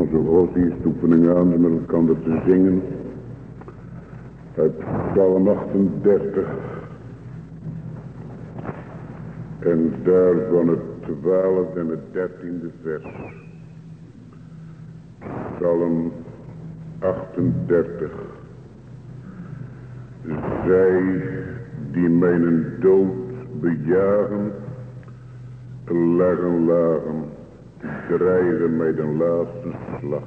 onze godsdienstoefening aan met elkaar te zingen uit Psalm 38 en daarvan het 12e en het 13e vers. Psalm 38. Zij die mijn dood bejagen, lagen, dreigen mij de laatste slag.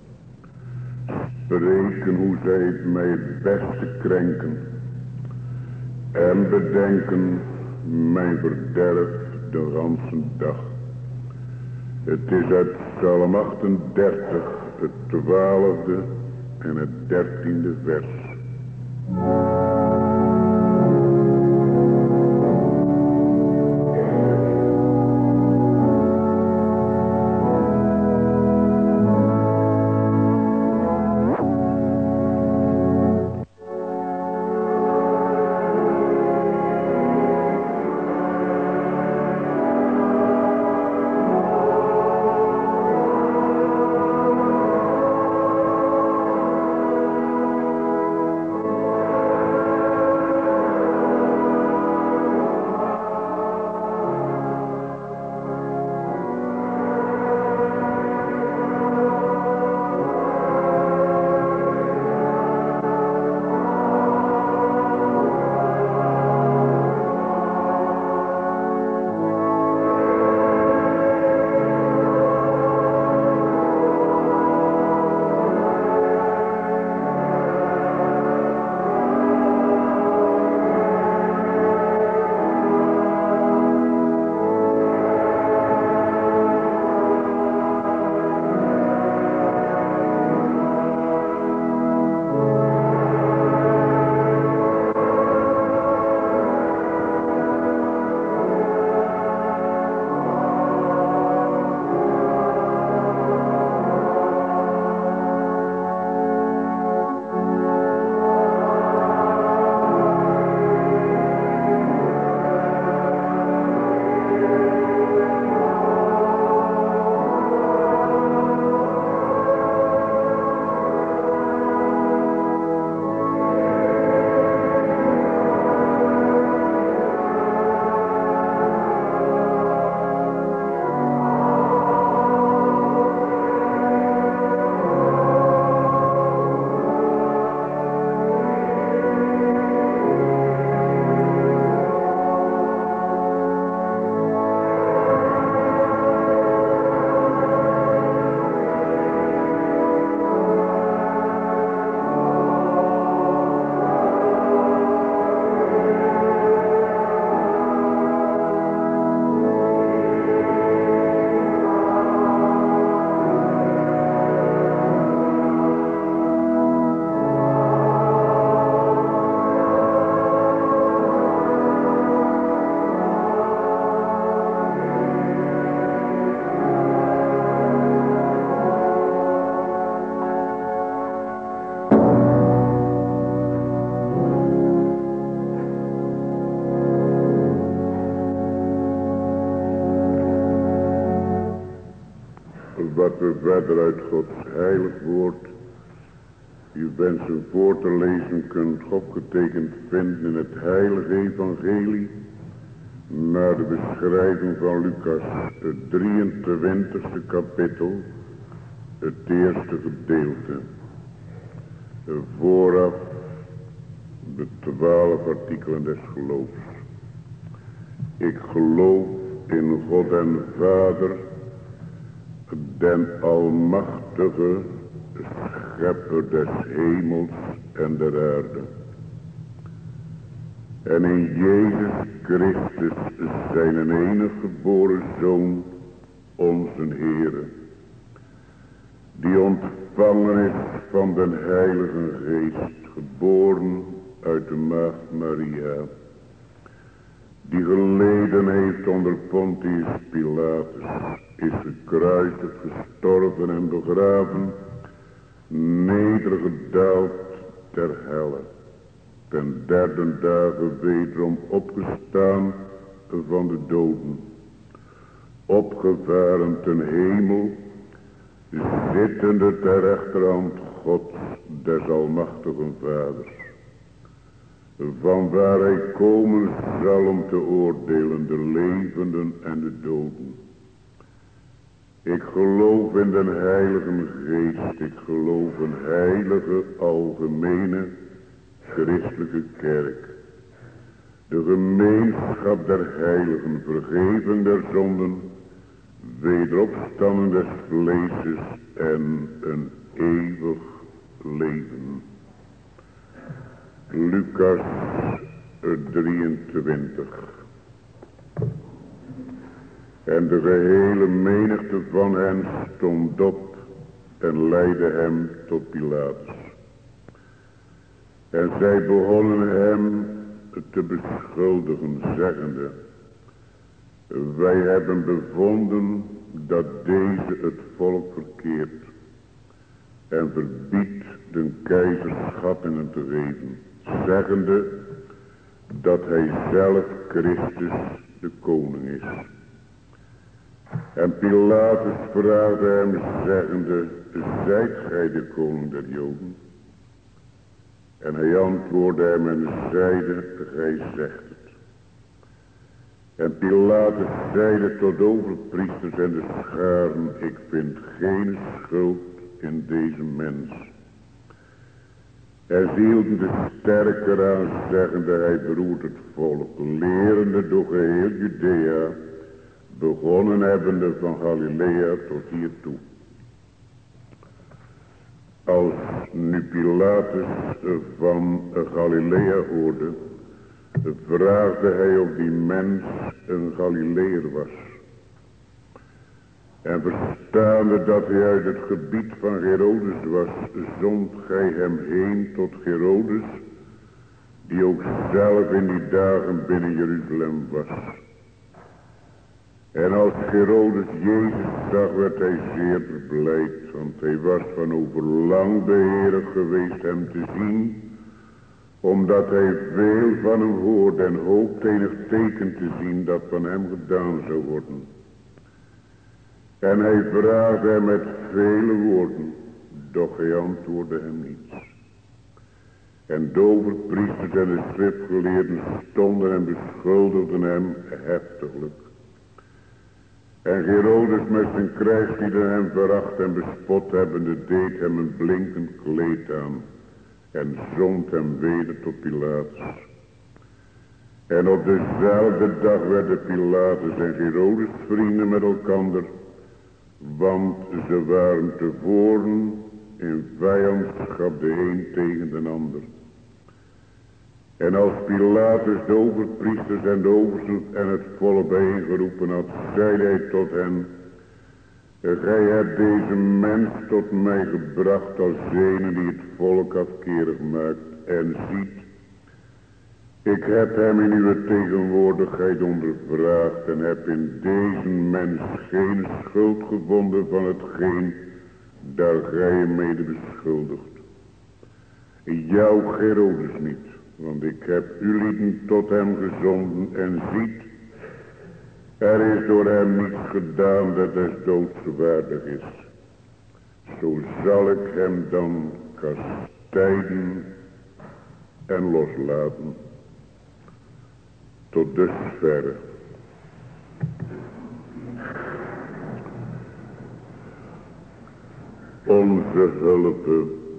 Spreken hoe zij mij het beste krenken en bedenken mijn verderf de ganse dag. Het is uit Psalm 38, het 12e en het 13e vers. Wat we verder uit Gods heilig woord u wensen voor te lezen kunt opgetekend vinden in het heilige evangelie naar de beschrijving van Lucas, het 23e kapitel, het eerste gedeelte. Vooraf de 12 artikelen des geloofs. Ik geloof in God en Vader, den almachtige schepper des hemels en der aarde. En in Jezus Christus zijn enige geboren Zoon, onze Heere, die ontvangen is van den Heilige Geest, geboren uit de maagd Maria, die geleden heeft onder Pontius Pilatus, is gekruisigd, gestorven en begraven, nedergedaald ter helle, ten derde dagen wederom opgestaan van de doden, opgevaren ten hemel, zittende ter rechterhand Gods des almachtigen Vaders, van waar hij komen zal om te oordelen de levenden en de doden. Ik geloof in den Heilige Geest, ik geloof een heilige, algemene, christelijke kerk. De gemeenschap der heiligen, vergeving der zonden, wederopstanding des vleeses en een eeuwig leven. Lucas 23. En de gehele menigte van hen stond op en leidde hem tot Pilatus. En zij begonnen hem te beschuldigen, zeggende: wij hebben bevonden dat deze het volk verkeert en verbiedt den keizer schattingen te geven, zeggende dat hij zelf Christus de koning is. En Pilatus vraagde hem, zeggende: zijt gij de koning der Joden? En hij antwoordde hem en zeide: gij zegt het. En Pilatus zeide tot de overpriesters en de scharen: ik vind geen schuld in deze mens. En ze hielden de sterker aan, zeggende: hij beroert het volk, lerende door geheel Judea, begonnen hebbende van Galilea tot hiertoe. Als nu Pilatus van Galilea hoorde, vraagde hij of die mens een Galileër was. En verstaande dat hij uit het gebied van Herodes was, zond gij hem heen tot Herodes, die ook zelf in die dagen binnen Jeruzalem was. En als Herodes Jezus zag, werd hij zeer verblijd, want hij was van overlang beheerig geweest hem te zien, omdat hij veel van hem hoorde en hoopte enig teken te zien dat van hem gedaan zou worden. En hij vraagde hem met vele woorden, doch hij antwoordde hem niets. En de overpriesters en de schriftgeleerden stonden en beschuldigden hem heftiglijk. En Herodes met zijn krijgslieden hem veracht en bespot hebbende deed hem een blinkend kleed aan en zond hem weder tot Pilatus. En op dezelfde dag werden Pilatus en Herodes vrienden met elkander, want ze waren tevoren in vijandschap de een tegen de ander. En als Pilatus de overpriesters en de oversten en het volk bijeengeroepen had, zeide hij tot hen: gij hebt deze mens tot mij gebracht als een die het volk afkerig maakt. En ziet, ik heb hem in uw tegenwoordigheid ondervraagd en heb in deze mens geen schuld gevonden van hetgeen daar gij hem mede beschuldigt. Jou, Herodes, niet. Want ik heb u lieden tot hem gezonden en ziet, er is door hem niets gedaan dat des doods waardig is. Zo zal ik hem dan kastijden en loslaten. Tot dusverre. Onze hulp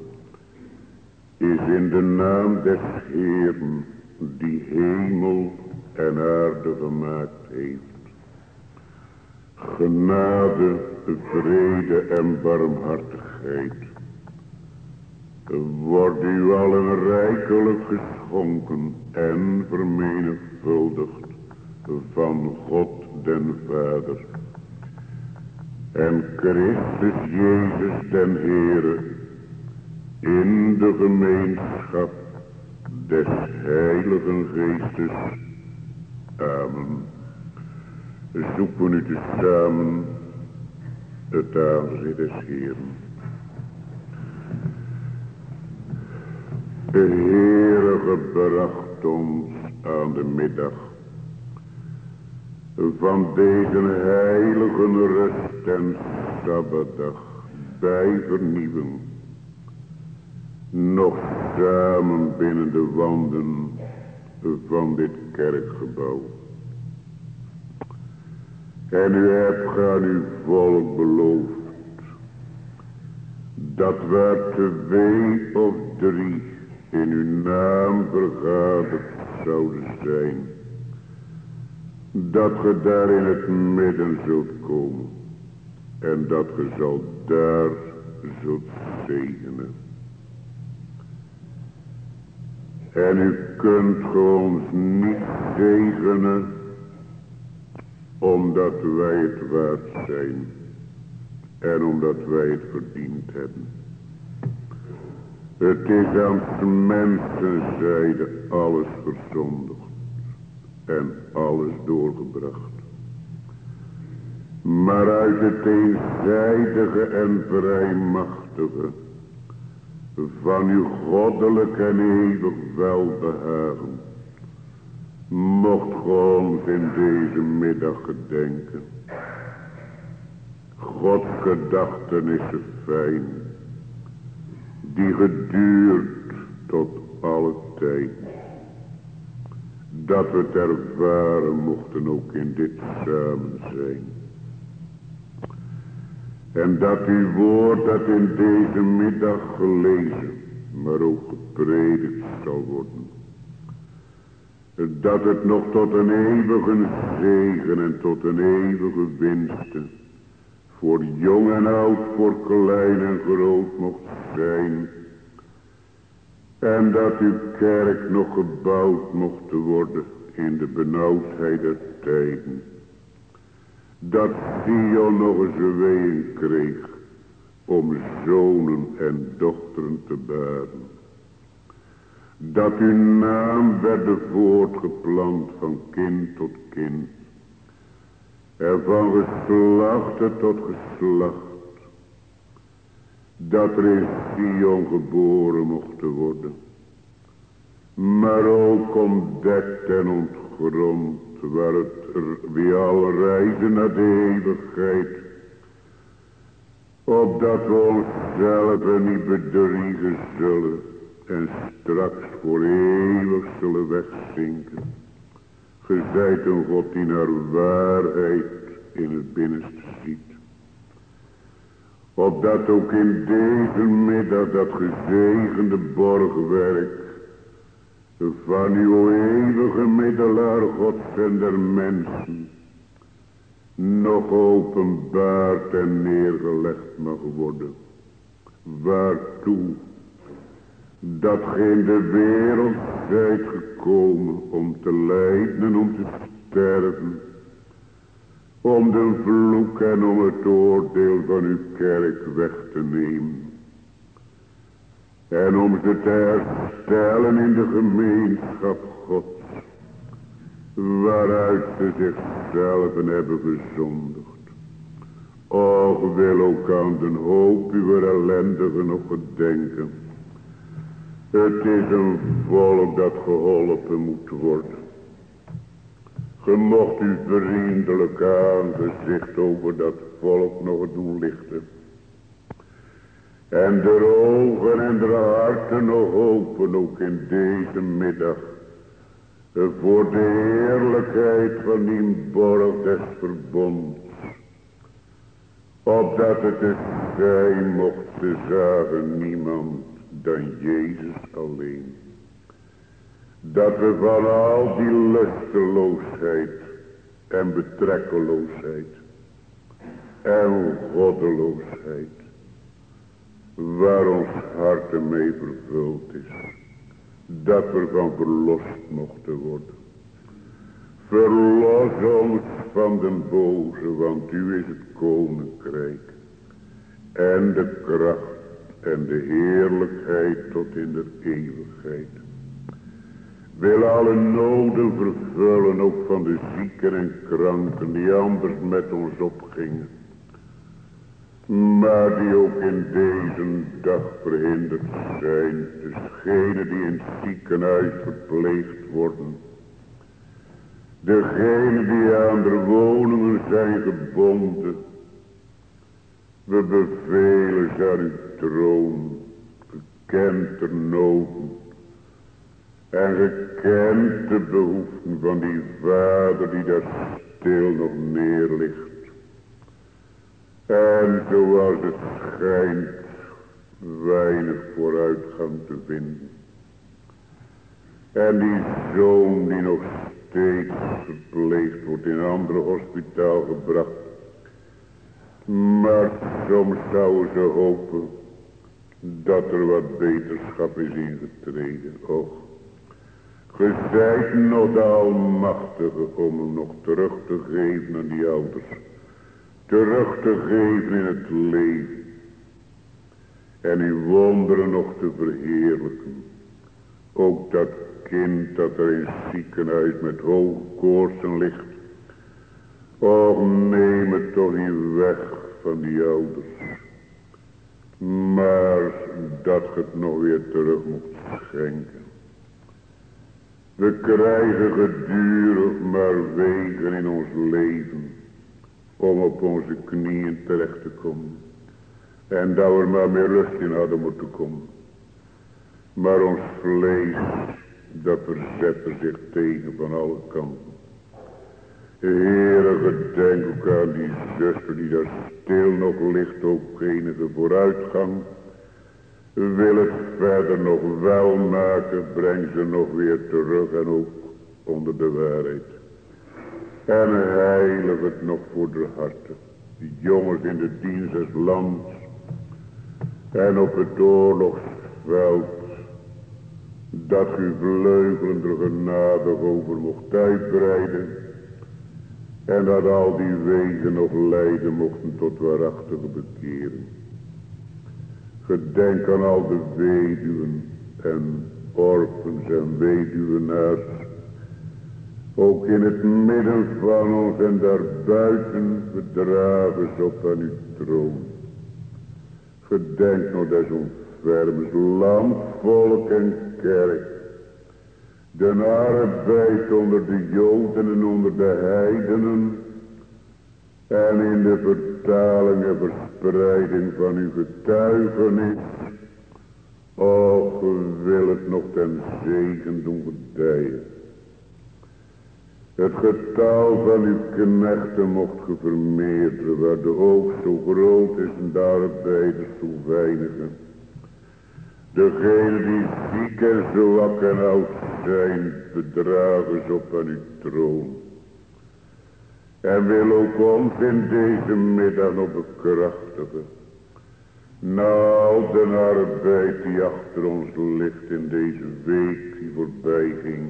is in de naam des Heeren, die hemel en aarde gemaakt heeft. Genade, vrede en barmhartigheid wordt u allen rijkelijk geschonken en vermenigvuldigd van God den Vader en Christus Jezus den Heere, in de gemeenschap des Heiligen Geestes. Amen. Zoeken u tezamen het aangezicht des Heeren. De Heere gebracht ons aan de middag van deze heilige rust en sabbatdag, bij vernieuwen. Nog samen binnen de wanden van dit kerkgebouw. En u hebt aan uw volk beloofd dat waar 2 of 3 in uw naam vergaderd zouden zijn, dat ge daar in het midden zult komen en dat ge zal daar zult zegenen. En u kunt ge ons niet zegenen omdat wij het waard zijn en omdat wij het verdiend hebben. Het is aan mensenzijde alles verzondigd en alles doorgebracht. Maar uit het eenzijdige en vrijmachtige van uw goddelijk en eeuwig welbehagen mocht ge ons in deze middag gedenken. Gods gedachtenissen fijn, die geduurt tot alle tijd. Dat we het ervaren mochten ook in dit samen zijn. En dat uw woord dat in deze middag gelezen, maar ook gepredikt zal worden. Dat het nog tot een eeuwige zegen en tot een eeuwige winst voor jong en oud, voor klein en groot mocht zijn. En dat uw kerk nog gebouwd mocht worden in de benauwdheid der tijden. Dat Sion nog eens ween kreeg om zonen en dochteren te baren. Dat uw naam werd voortgeplant van kind tot kind. En van geslachte tot geslacht. Dat er in Sion geboren mocht worden. Maar ook ontdekt en ontgrond waar het wie al reizen naar de eeuwigheid. Opdat we onszelf niet bedriegen zullen. En straks voor eeuwig zullen wegzinken. Ge zijt een God die naar waarheid in het binnenste ziet. Opdat ook in deze middag dat gezegende borgwerk van uw eeuwige middelaar Gods en der mensen nog openbaard en neergelegd mag worden. Waartoe? Dat ge in de wereld zijt gekomen om te lijden en om te sterven. Om de vloek en om het oordeel van uw kerk weg te nemen. En om ze te herstellen in de gemeenschap Gods. Waaruit ze zichzelf hebben gezondigd. Och, wil ook aan de hoop uw ellendigen nog gedenken. Het is een volk dat geholpen moet worden. Ge mocht uw vriendelijk aangezicht over dat volk nog doen lichten. En de ogen en de harten nog open ook in deze middag. Voor de heerlijkheid van die borg des verbonds. Opdat het er zijn mocht ze zagen niemand dan Jezus alleen. Dat we van al die lusteloosheid en betrekkeloosheid en goddeloosheid, waar ons hart ermee vervuld is, dat we van verlost mochten worden. Verlos ons van den boze, want u is het koninkrijk en de kracht en de heerlijkheid tot in de eeuwigheid. Wil alle noden vervullen, ook van de zieken en kranken die anders met ons opgingen. Maar die ook in deze dag verhinderd zijn. Degenen die in het ziekenhuis verpleegd worden. Degenen die aan de woningen zijn gebonden. We bevelen ze aan uw troon, gekend de noden en gekend de behoeften van die vader die daar stil nog neerligt. En zoals het schijnt weinig vooruitgang te vinden. En die zoon die nog steeds verpleegd wordt in een andere hospitaal gebracht. Maar soms zouden ze hopen dat er wat beterschap is ingetreden. Och, ge zijt nog de Almachtige om hem nog terug te geven aan die ouders. Terug te geven in het leven. En uw wonderen nog te verheerlijken. Ook dat kind dat er in het ziekenhuis met hoge koortsen ligt. Och, neem het toch niet weg van die ouders. Maar dat je het nog weer terug moet schenken. We krijgen gedurig maar wegen in ons leven. Om op onze knieën terecht te komen. En dat we maar meer rust in hadden moeten komen. Maar ons vlees, dat verzette zich tegen van alle kanten. Heere, gedenk ook aan die zuster die daar stil nog ligt, ook enige vooruitgang. Wil het verder nog wel maken, breng ze nog weer terug en ook onder de waarheid. En heilig het nog voor de harten. Die jongens in de dienst des lands. En op het oorlogsveld. Dat u vleugelen er genadig over mocht uitbreiden. En dat al die wegen nog leiden mochten tot waarachtige bekering. Gedenk aan al de weduwen en orphens en weduwenaars. Ook in het midden van ons en daarbuiten bedragen ze op aan uw troon. Gedenk nog des ontfermens land, volk en kerk. De arbeid onder de Joden en onder de heidenen. En in de vertaling en verspreiding van uw getuigenis. Och, wil het nog ten zegen doen gedijen. Het getal van uw knechten mocht ge vermeerderen, waar de oogst zo groot is en de arbeiders zo weinigen. Degenen die ziek en zwak en oud zijn, bedragen ze op aan uw troon. En wil ook ons in deze middag nog bekrachtigen. Na al de arbeid die achter ons ligt in deze week die voorbij ging.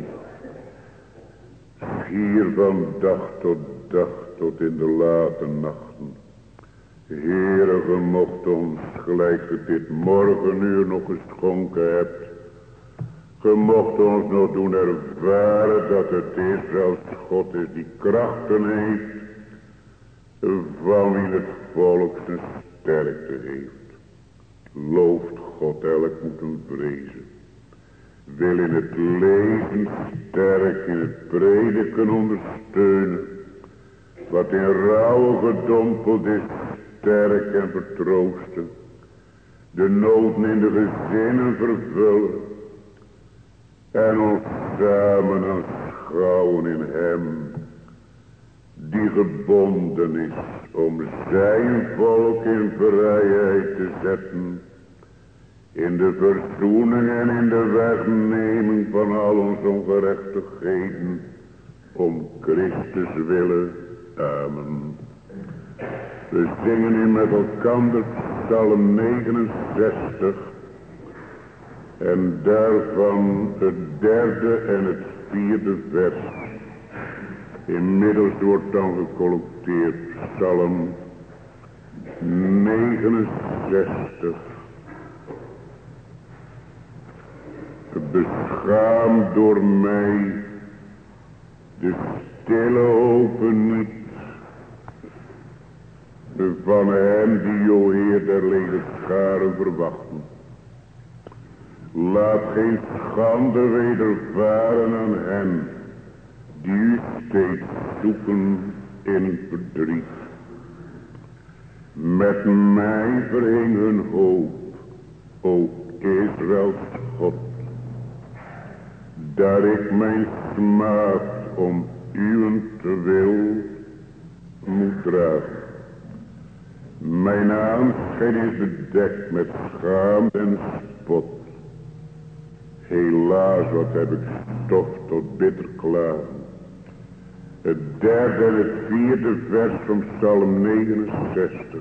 Hier van dag tot in de late nachten. Heere, ge mocht ons gelijk ge dit morgenuur nog geschonken hebt. Ge mocht ons nog doen ervaren dat het Israëls God is die krachten heeft. Van wie het volk zijn sterkte heeft. Looft God, elk moet hem vrezen. Wil in het leven sterk in het prediken ondersteunen. Wat in rouw gedompeld is, sterk en vertroosten. De noden in de gezinnen vervullen. En ons samen aanschouwen in hem. Die gebonden is om zijn volk in vrijheid te zetten. In de verzoening en in de wegneming van al onze ongerechtigheden. Om Christus willen. Amen. We zingen nu met elkander Psalm 69. En daarvan het derde en het vierde vers. Inmiddels wordt dan gecollecteerd Psalm 69. Beschaamd door mij, de stille hopen niet, van hem die, o Heer der legerscharen, verwachten. Laat geen schande wedervaren aan hen, die u steeds zoeken in verdriet. Met mij verhing hun hoop, o Israëls God, dat ik mijn smaad om uwentwil moet dragen. Mijn aanschijn is bedekt met schaamte en spot. Helaas, wat heb ik stof tot bitter klagen. Het derde en het vierde vers van Psalm 69.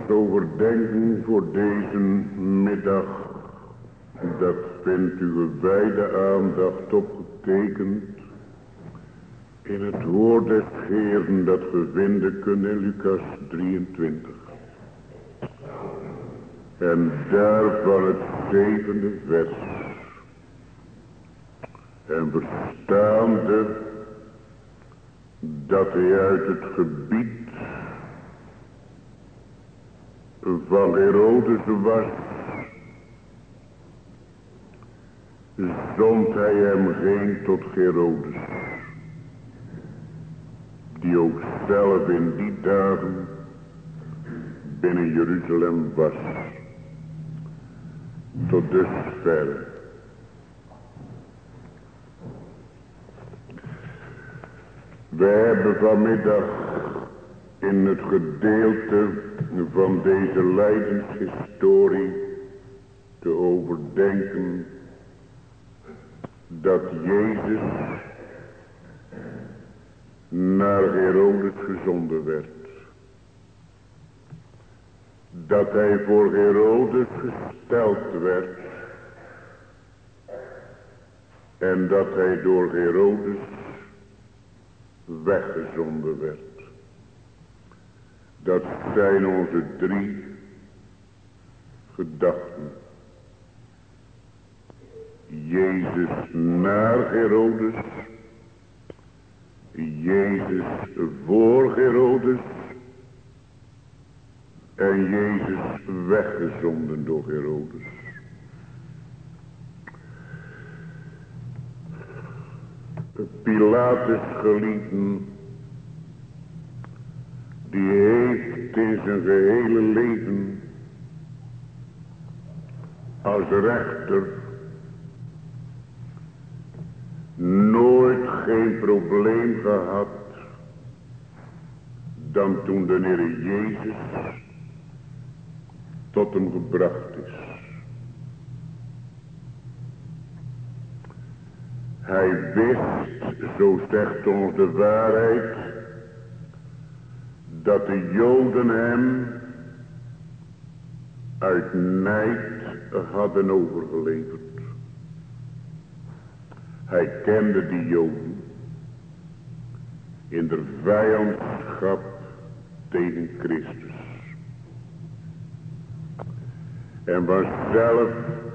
ons overdenken voor deze middag, dat vindt uw gewijde aandacht opgetekend in het woord des Heeren dat we vinden kunnen in Lucas 23. En daarvan het 7e vers. En verstaande dat hij uit het gebied van Herodes was, zond hij hem heen tot Herodes, die ook zelf in die dagen binnen Jeruzalem was. Tot dusver. We hebben vanmiddag in het gedeelte van deze lijdenshistorie te overdenken dat Jezus naar Herodes gezonden werd. Dat hij voor Herodes gesteld werd en dat hij door Herodes weggezonden werd. Dat zijn onze 3 gedachten. Jezus naar Herodes, Jezus voor Herodes en Jezus weggezonden door Herodes. Pilatus geliefden, die heeft in zijn gehele leven als rechter nooit geen probleem gehad dan toen de Heer Jezus tot hem gebracht is. Hij wist, zo zegt ons de waarheid, dat de Joden hem uit nijd hadden overgeleverd. Hij kende die Joden in de vijandschap tegen Christus. En vanzelf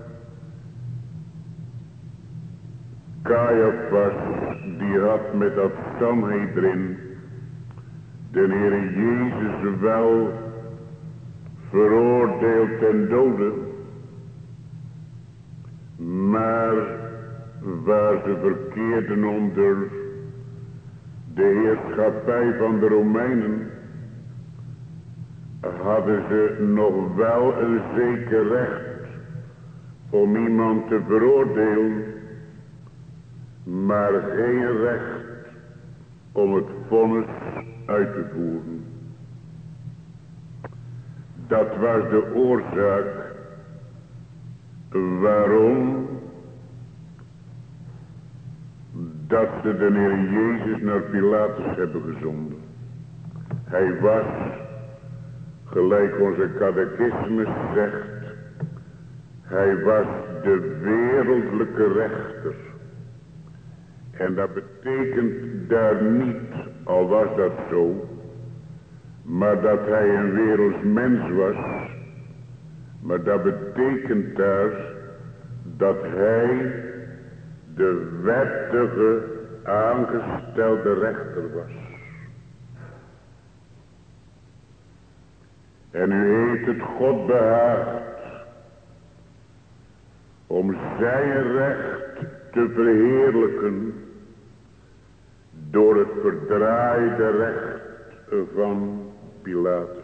Caiaphas, die had met dat Sanhedrin de Heere Jezus wel veroordeeld ten dode, maar waar ze verkeerden onder de heerschappij van de Romeinen, hadden ze nog wel een zeker recht om iemand te veroordelen, maar geen recht om het vonnis uit te voeren. Dat was de oorzaak waarom dat ze de Heer Jezus naar Pilatus hebben gezonden. Hij was, gelijk onze catechismus zegt, hij was de wereldlijke rechter. En dat betekent daar niet, al was dat zo, maar dat hij een werelds mens was. Maar dat betekent daar dat hij de wettige aangestelde rechter was. En u heeft het God behaagd om zijn recht te verheerlijken door het verdraaide recht van Pilatus.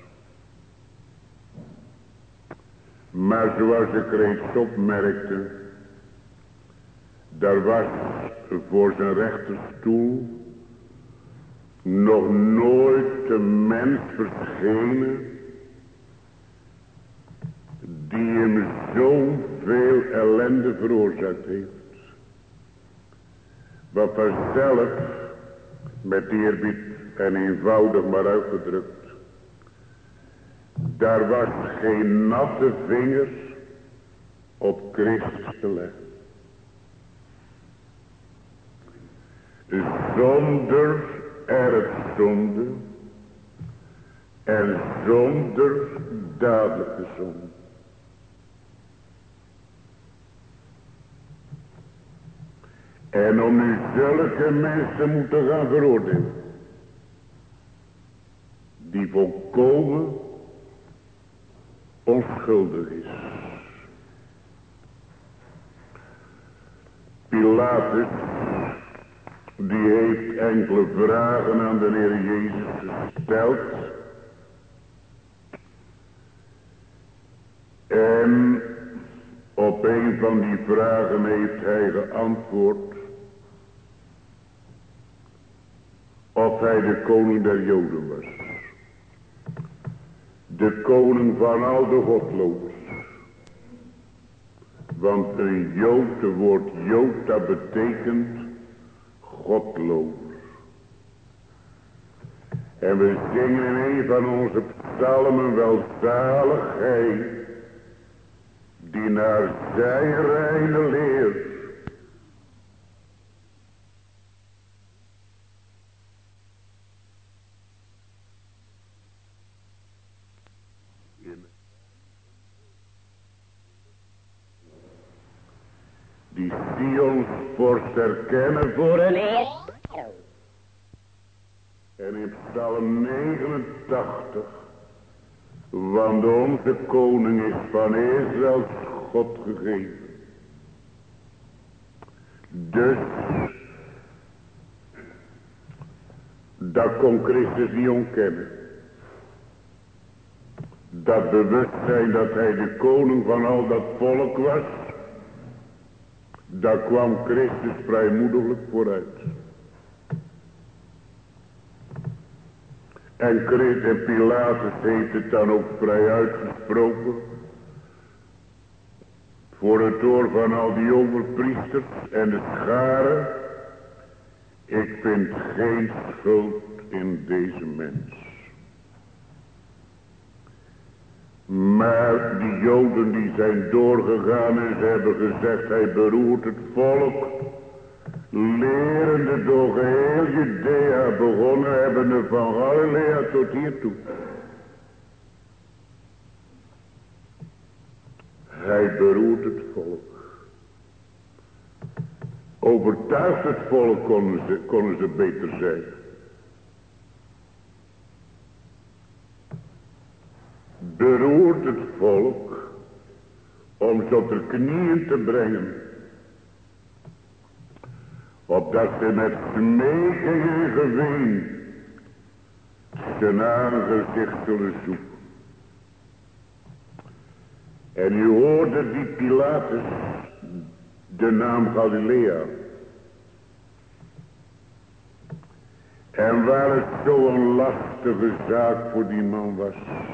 Maar zoals ik reeds opmerkte, daar was voor zijn rechterstoel nog nooit een mens verschenen die hem zoveel ellende veroorzaakt heeft. Wat vanzelf, met eerbied en eenvoudig maar uitgedrukt, Daar was geen natte vingers op Christus te leggen. Zonder erfzonde en zonder dadelijke zonde. En om nu zulke mensen moeten gaan veroordelen, die volkomen onschuldig is. Pilatus, die heeft enkele vragen aan de Heer Jezus gesteld. En op een van die vragen heeft hij geantwoord of hij de koning der Joden was. De koning van al de godloos. Want een Jood, het woord Jood, dat betekent godloos. En we zingen in een van onze psalmen, welzalig hij die naar zijn reine leer die Sions vorst herkennen voor een eer. En in psalm 89, want onze koning is van Israëls God gegeven. Dus, dat kon Christus niet ontkennen. Dat bewustzijn dat hij de koning van al dat volk was, daar kwam Christus vrijmoediglijk vooruit. En Pilatus heeft het dan ook vrij uitgesproken. Voor het oor van al die overpriesters en de scharen. Ik vind geen schuld in deze mens. Maar die Joden die zijn doorgegaan en ze hebben gezegd, hij beroert het volk. Lerende door geheel Judea begonnen hebbende van Galilea tot hiertoe. Hij beroert het volk. Overtuigt het volk konden ze beter zijn. Beroert het volk om ze op de knieën te brengen. Opdat ze met smeking en geween zijn aangezicht zullen zoeken. En u hoorde die Pilatus de naam Galilea. En waar het zo'n lastige zaak voor die man was.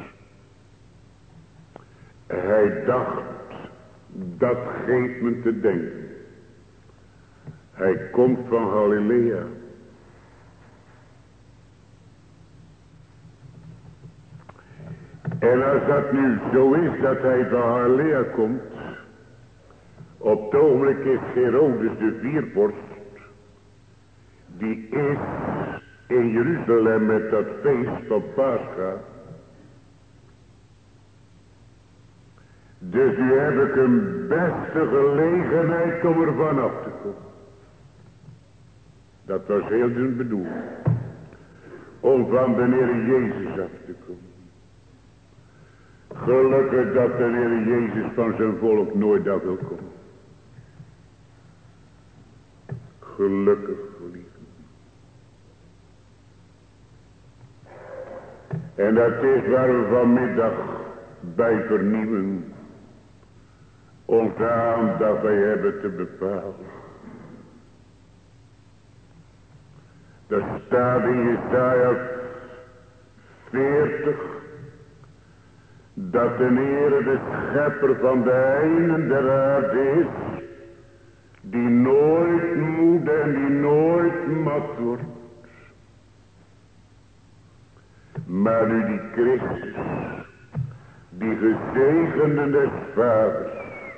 Hij dacht, dat geeft me te denken. Hij komt van Galilea. En als dat nu zo is dat hij van Galilea komt. Op het ogenblik is Herodes de viervorst. Die is in Jeruzalem met dat feest van Pascha. Dus nu heb ik een beste gelegenheid om er vanaf te komen. Dat was heel zijn bedoeling. Om van de Heer Jezus af te komen. Gelukkig dat de Heer Jezus van zijn volk nooit af wil komen. Gelukkig, geliefd. En dat is waar we vanmiddag bij vernieuwen onze aandacht bij hebben te bepalen. Dat staat in Jesaja 40, dat de Heere de schepper van de einden der aarde is, die nooit moede en die nooit mat wordt. Maar nu die Christus die gezegende des vaders,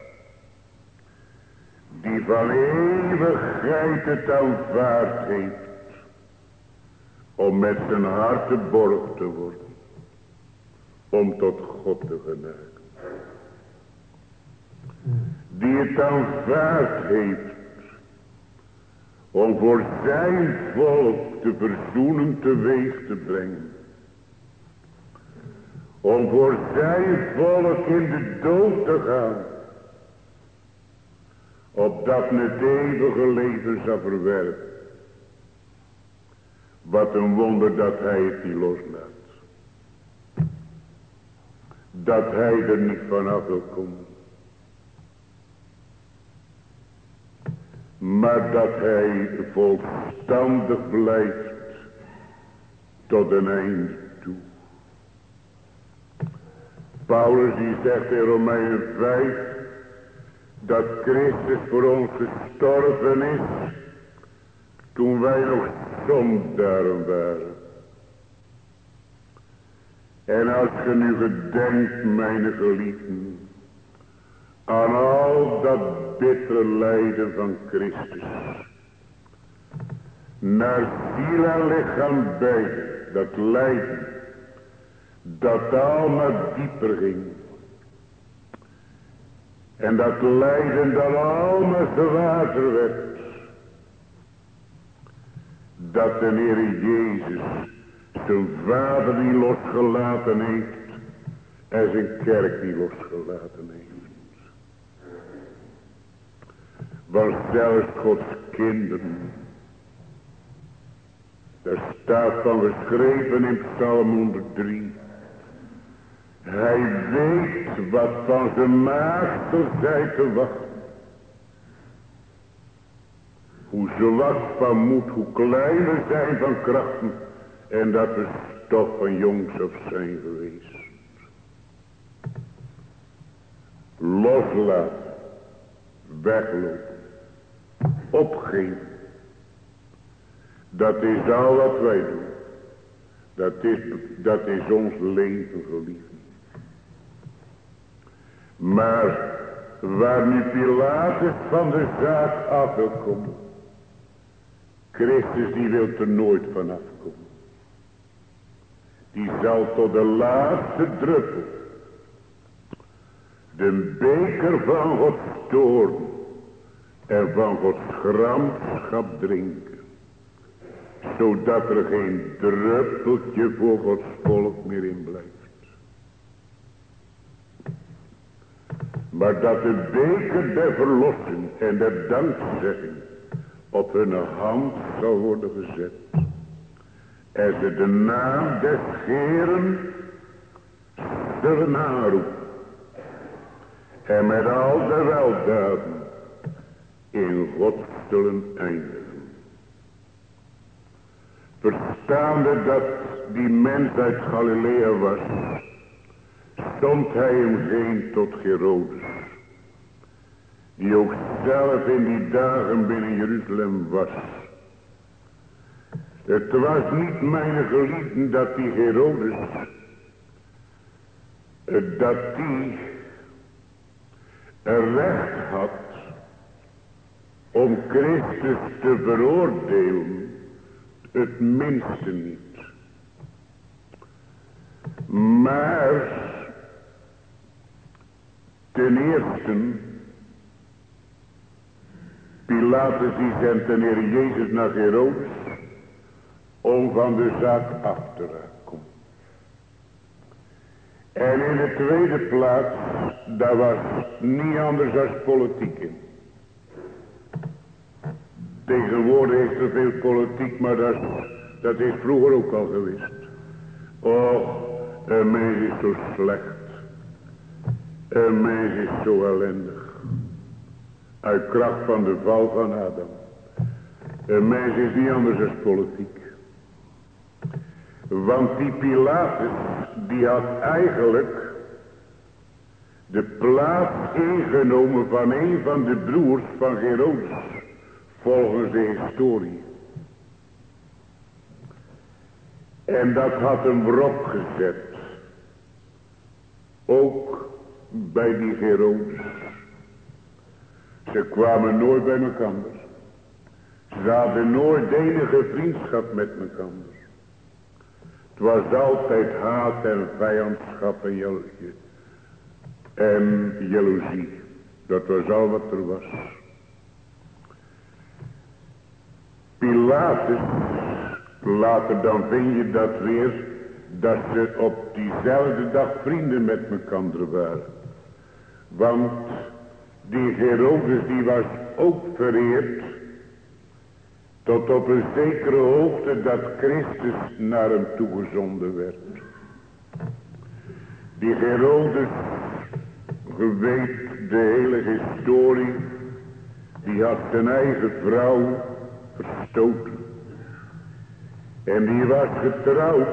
die van eeuwigheid het aanvaard heeft, om met zijn hart te borg te worden, om tot God te geneigd. Die het aanvaard heeft, om voor zijn volk de verzoening teweeg te brengen. Om voor zijn volk in de dood te gaan. Opdat men het eeuwige leven zou verwerpen. Wat een wonder dat hij het niet loslaat. Dat hij er niet vanaf wil komen. Maar dat hij volstandig blijft tot een einde toe. Paulus die zegt in Romeinen 5 dat Christus voor ons gestorven is toen wij nog zondaren waren. En als je nu gedenkt, mijn geliefden, aan al dat bittere lijden van Christus, naar ziel en lichaam beide, dat lijden, dat allemaal dieper ging. En dat lijden dat allemaal zwaarder werd. Dat de Heer Jezus zijn vader niet losgelaten heeft en zijn kerk niet losgelaten heeft. Want zelfs Gods kinderen, daar staat van geschreven in Psalm 103. Hij weet wat van zijn maagd zij te wachten. Hoe zwak van moed, hoe klein we zijn van krachten. En dat we stof van jongs af zijn geweest. Loslaten. Weglopen. Opgeven. Dat is al wat wij doen. Dat is ons leven, geliefd. Maar waar nu Pilatus van de zaak af wil komen, Christus die wil er nooit vanaf komen. Die zal tot de laatste druppel de beker van Gods toorn en van Gods gramschap drinken, zodat er geen druppeltje voor Gods volk meer in blijft. Maar dat de beker der verlossing en der dankzegging op hun hand zal worden gezet. En ze de naam des Heeren zullen aanroepen. En met al de weldaden in God zullen eindigen. Verstaande dat die mens uit Galilea was, stond hij hem heen tot Herodes, die ook zelf in die dagen binnen Jeruzalem was. Het was niet mijn geliefden dat die Herodes, dat die er recht had om Christus te veroordelen, het minste niet. Maar ten eerste, Pilatus die zendt de Heer Jezus naar Herodes om van de zaak af te raken. En in de tweede plaats, daar was niet anders dan politiek in. Tegenwoordig is er veel politiek, maar dat is vroeger ook al geweest. Och, een mens is zo slecht. Een mens is zo ellendig. Uit kracht van de val van Adam. Een mens is niet anders dan politiek. Want die Pilatus, die had eigenlijk de plaats ingenomen van een van de broers van Herodes. Volgens de historie. En dat had hem erop gezet. Ook bij die Herodes. Ze kwamen nooit bij elkaar. Ze hadden nooit enige vriendschap met elkaar. Het was altijd haat en vijandschap en jaloezie. Dat was al wat er was. Pilatus, later dan vind je dat weer, dat ze op diezelfde dag vrienden met elkaar waren. Want die Herodes die was ook vereerd tot op een zekere hoogte dat Christus naar hem toegezonden werd. Die Herodes, je weet de hele historie, die had zijn eigen vrouw verstoten. En die was getrouwd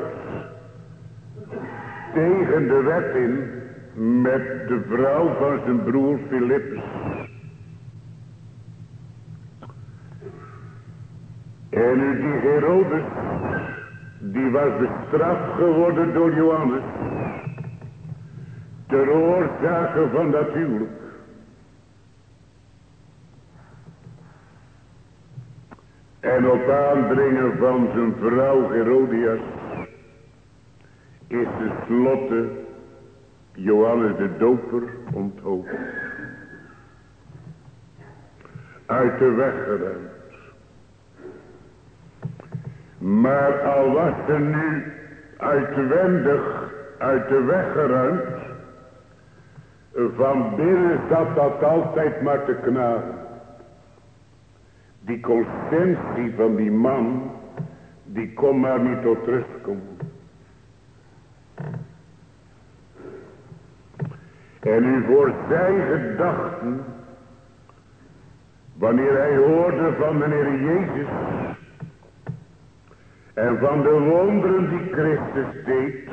tegen de wet in met de vrouw van zijn broer Filippus. En nu die Herodes, die was bestraft geworden door Johannes ter oorzake van dat huwelijk. En op aandringen van zijn vrouw Herodias is tenslotte Johannes de Doper onthoofd. Uit de weg geruimd. Maar al was er nu uitwendig uit de weg geruimd, van binnen zat dat altijd maar te knagen. Die conscientie van die man, die kon maar niet tot rust komen. En nu voor zijn gedachten, wanneer hij hoorde van de Heer Jezus en van de wonderen die Christus deed,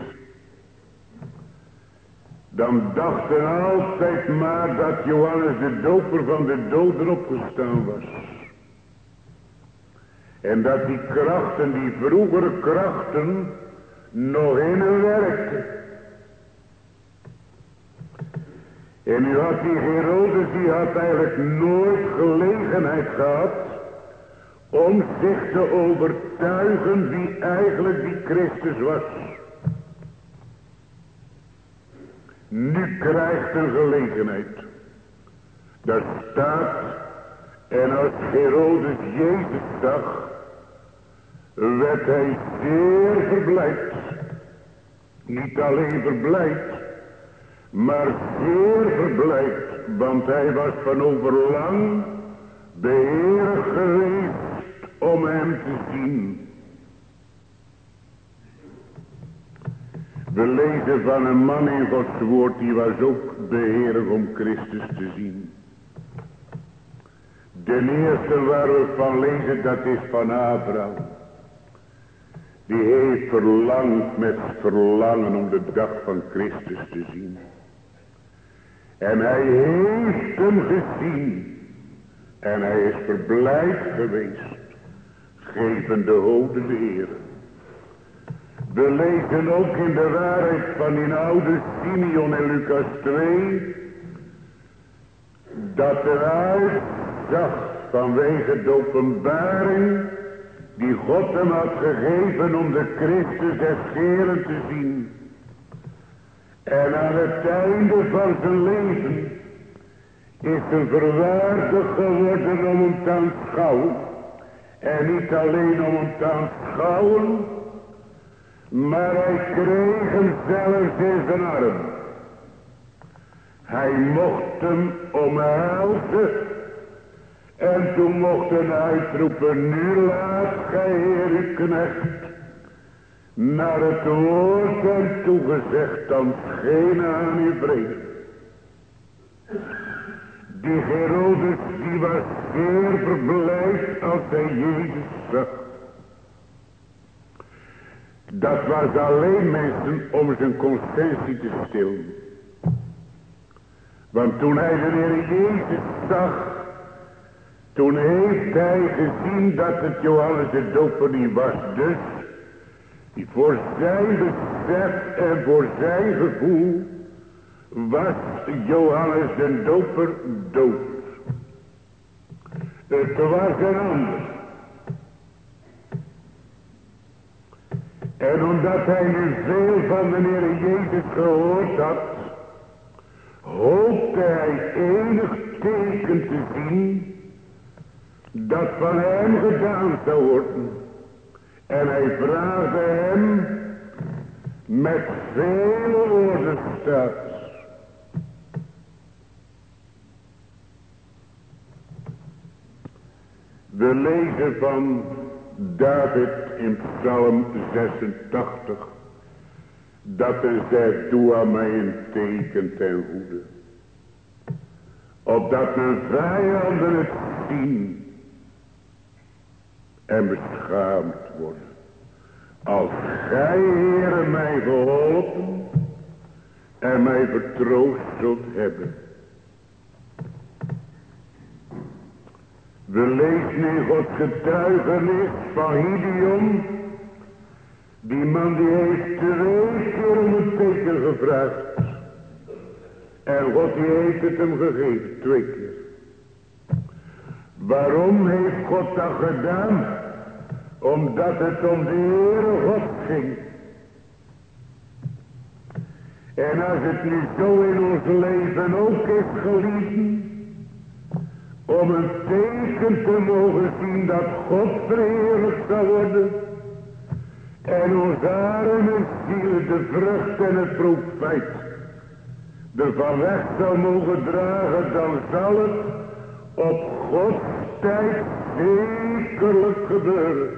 dan dachten altijd maar dat Johannes de Doper van de doden opgestaan was. En dat die krachten, die vroegere krachten, nog in hem werkten. En nu had die Herodes, die had eigenlijk nooit gelegenheid gehad om zich te overtuigen wie eigenlijk die Christus was. Nu krijgt een gelegenheid. Daar staat, en als Herodes Jezus zag, werd hij zeer verblijd. Niet alleen verblijd, maar zeer verblijd, want hij was van overlang beheerig geweest om hem te zien. We lezen van een man in Gods woord, die was ook beheerig om Christus te zien. De eerste waar we van lezen, dat is van Abraham. Die heeft verlangd met verlangen om de dag van Christus te zien. En hij heeft hem gezien. En hij is verblijd geweest. Geven de Hode de Heer. We lezen ook in de waarheid van die oude Simeon in Lucas 2. Dat eruit zag vanwege de openbaring die God hem had gegeven om de Christus des Heeren te zien. En aan het einde van zijn leven is hij verwaardigd geworden om hem te aanschouwen. En niet alleen om hem te aanschouwen, maar hij kreeg hem zelfs in zijn arm. Hij mocht hem omhelzen. En toen mocht hij uitroepen, nu laat gij Heer uw knecht naar het woord hem toegezegd, dan scheen aan uw vrede. Die Herodes, die was zeer verblijd als hij Jezus zag. Dat was alleen mensen om zijn conscientie te stillen. Want toen hij de Heer Jezus zag, toen heeft hij gezien dat het Johannes de Doper niet was. Dus die voor zijn besef en voor zijn gevoel was Johannes de Doper dood. Het was een ander. En omdat hij nu veel van de Heer Jezus gehoord had, hoopte hij enig teken te zien dat van hem gedaan zou worden. En hij vraagde hem met vele woorden staat. We lezen van David in Psalm 86. Dat hij zegt, doe aan mij een teken ten goede. Opdat mijn vijanden het zien en beschaamd worden. Als gij, Heere, mij geholpen en mij vertroost zult hebben. We lezen in Gods getuigenis van Gideon. Die man die heeft 2 keer om een teken gevraagd. En God die heeft het hem gegeven, 2 keer. Waarom heeft God dat gedaan? Omdat het om de Heere God ging. En als het nu zo in ons leven ook is geliefd, om een teken te mogen zien dat God verheerlijkt zal worden. En ons arme zielen de vrucht en het profijt ervan weg zal mogen dragen, dan zal het op Gods tijd zekerlijk gebeuren.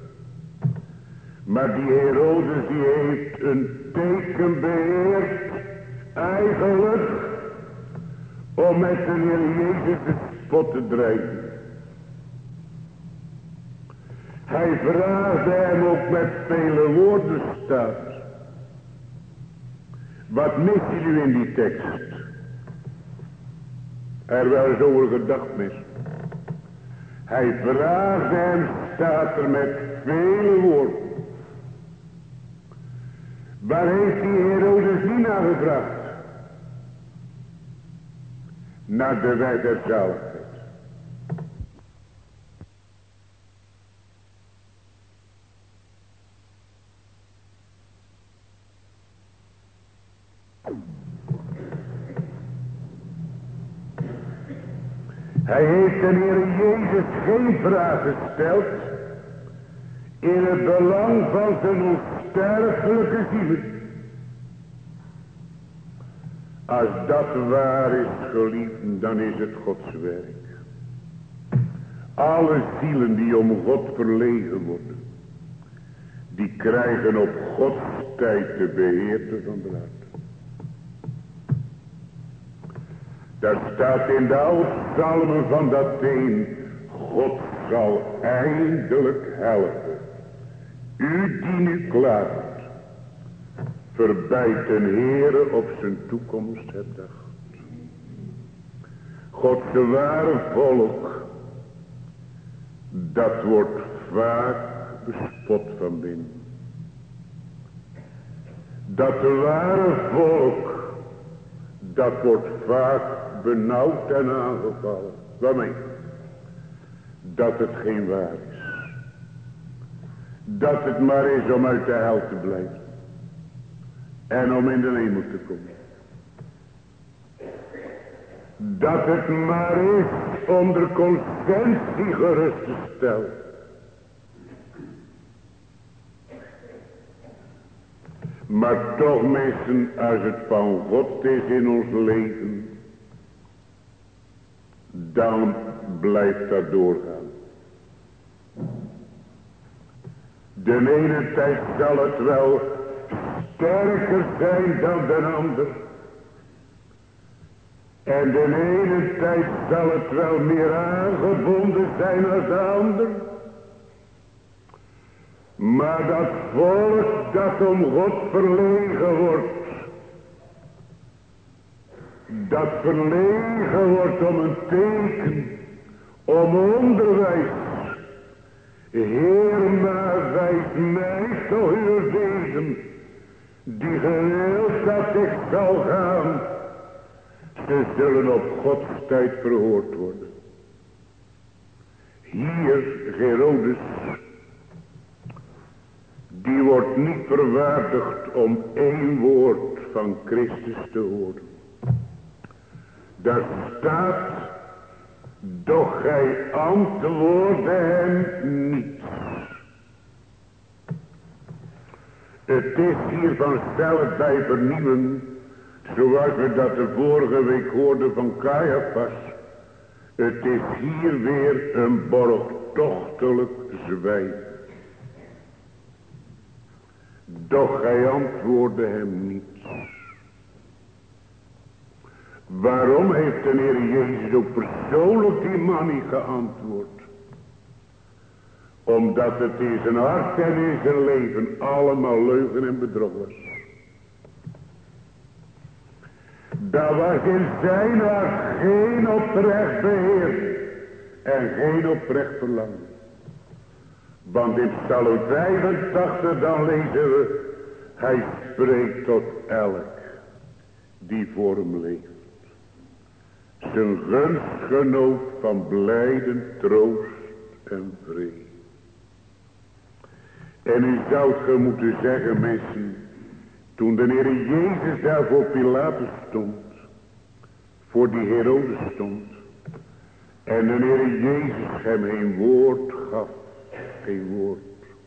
Maar die Herodes die heeft een teken beheerd, eigenlijk om met de Heer Jezus de spot te drijven. Hij vraagde hem ook met vele woorden staat. Wat mist je nu in die tekst? Er wel eens over gedacht mis. Hij vraagde hem, staat er, met vele woorden. Waar heeft die Herodes niet naar gevraagd? Naar de weg der zaligheid. Hij heeft de Heer Jezus geen vraag gesteld in het belang van zijn onsterfelijke zielen. Als dat waar is, geliefden, dan is het Gods werk. Alle zielen die om God verlegen worden, die krijgen op Gods tijd de beheerder van de aarde. Daar staat in de oude psalmen van dat een, God zal eindelijk helpen. U die nu klaagt, verbijt een Heere op zijn toekomst het dacht. Gods ware volk, dat wordt vaak bespot van binnen. Dat ware volk, dat wordt vaak benauwd en aangevallen. Waarmee? Dat het geen waar is. Dat het maar is om uit de hel te blijven. En om in de hemel te komen. Dat het maar is om de conscientie gerust te stellen. Maar toch mensen, als het van God is in ons leven, dan blijft dat doorgaan. De ene tijd zal het wel sterker zijn dan de ander. En de ene tijd zal het wel meer aangebonden zijn als de ander. Maar dat volk dat om God verlegen wordt, dat verlegen wordt om een teken, om onderwijs. Heer, maar wijs mij toch uw wegen, die gewild dat ik zal gaan Ze zullen op Gods tijd verhoord worden. Hier, Herodes, die wordt niet verwaardigd om 1 woord van Christus te horen. Daar staat, doch hij antwoordde hem niet. Het is hier vanzelf bij vernieuwen, zoals we dat de vorige week hoorden van Caiaphas. Het is hier weer een borgtochtelijk zwijgen. Doch hij antwoordde hem niet. Waarom heeft de Heer Jezus ook persoonlijk die man niet geantwoord? Omdat het in zijn hart en in zijn leven allemaal leugen en bedrog was. Daar was in zijn hart geen oprecht beheer en geen oprecht verlangen. Want in Psalm 85 dan lezen we, hij spreekt tot elk die voor hem leeft. Zijn gunstgenoot van blijden, troost en vrede. En u zou het moeten zeggen, mensen, toen de Heer Jezus daar voor Pilatus stond, voor die Herodes stond, en de Heer Jezus hem geen woord gaf, geen woord.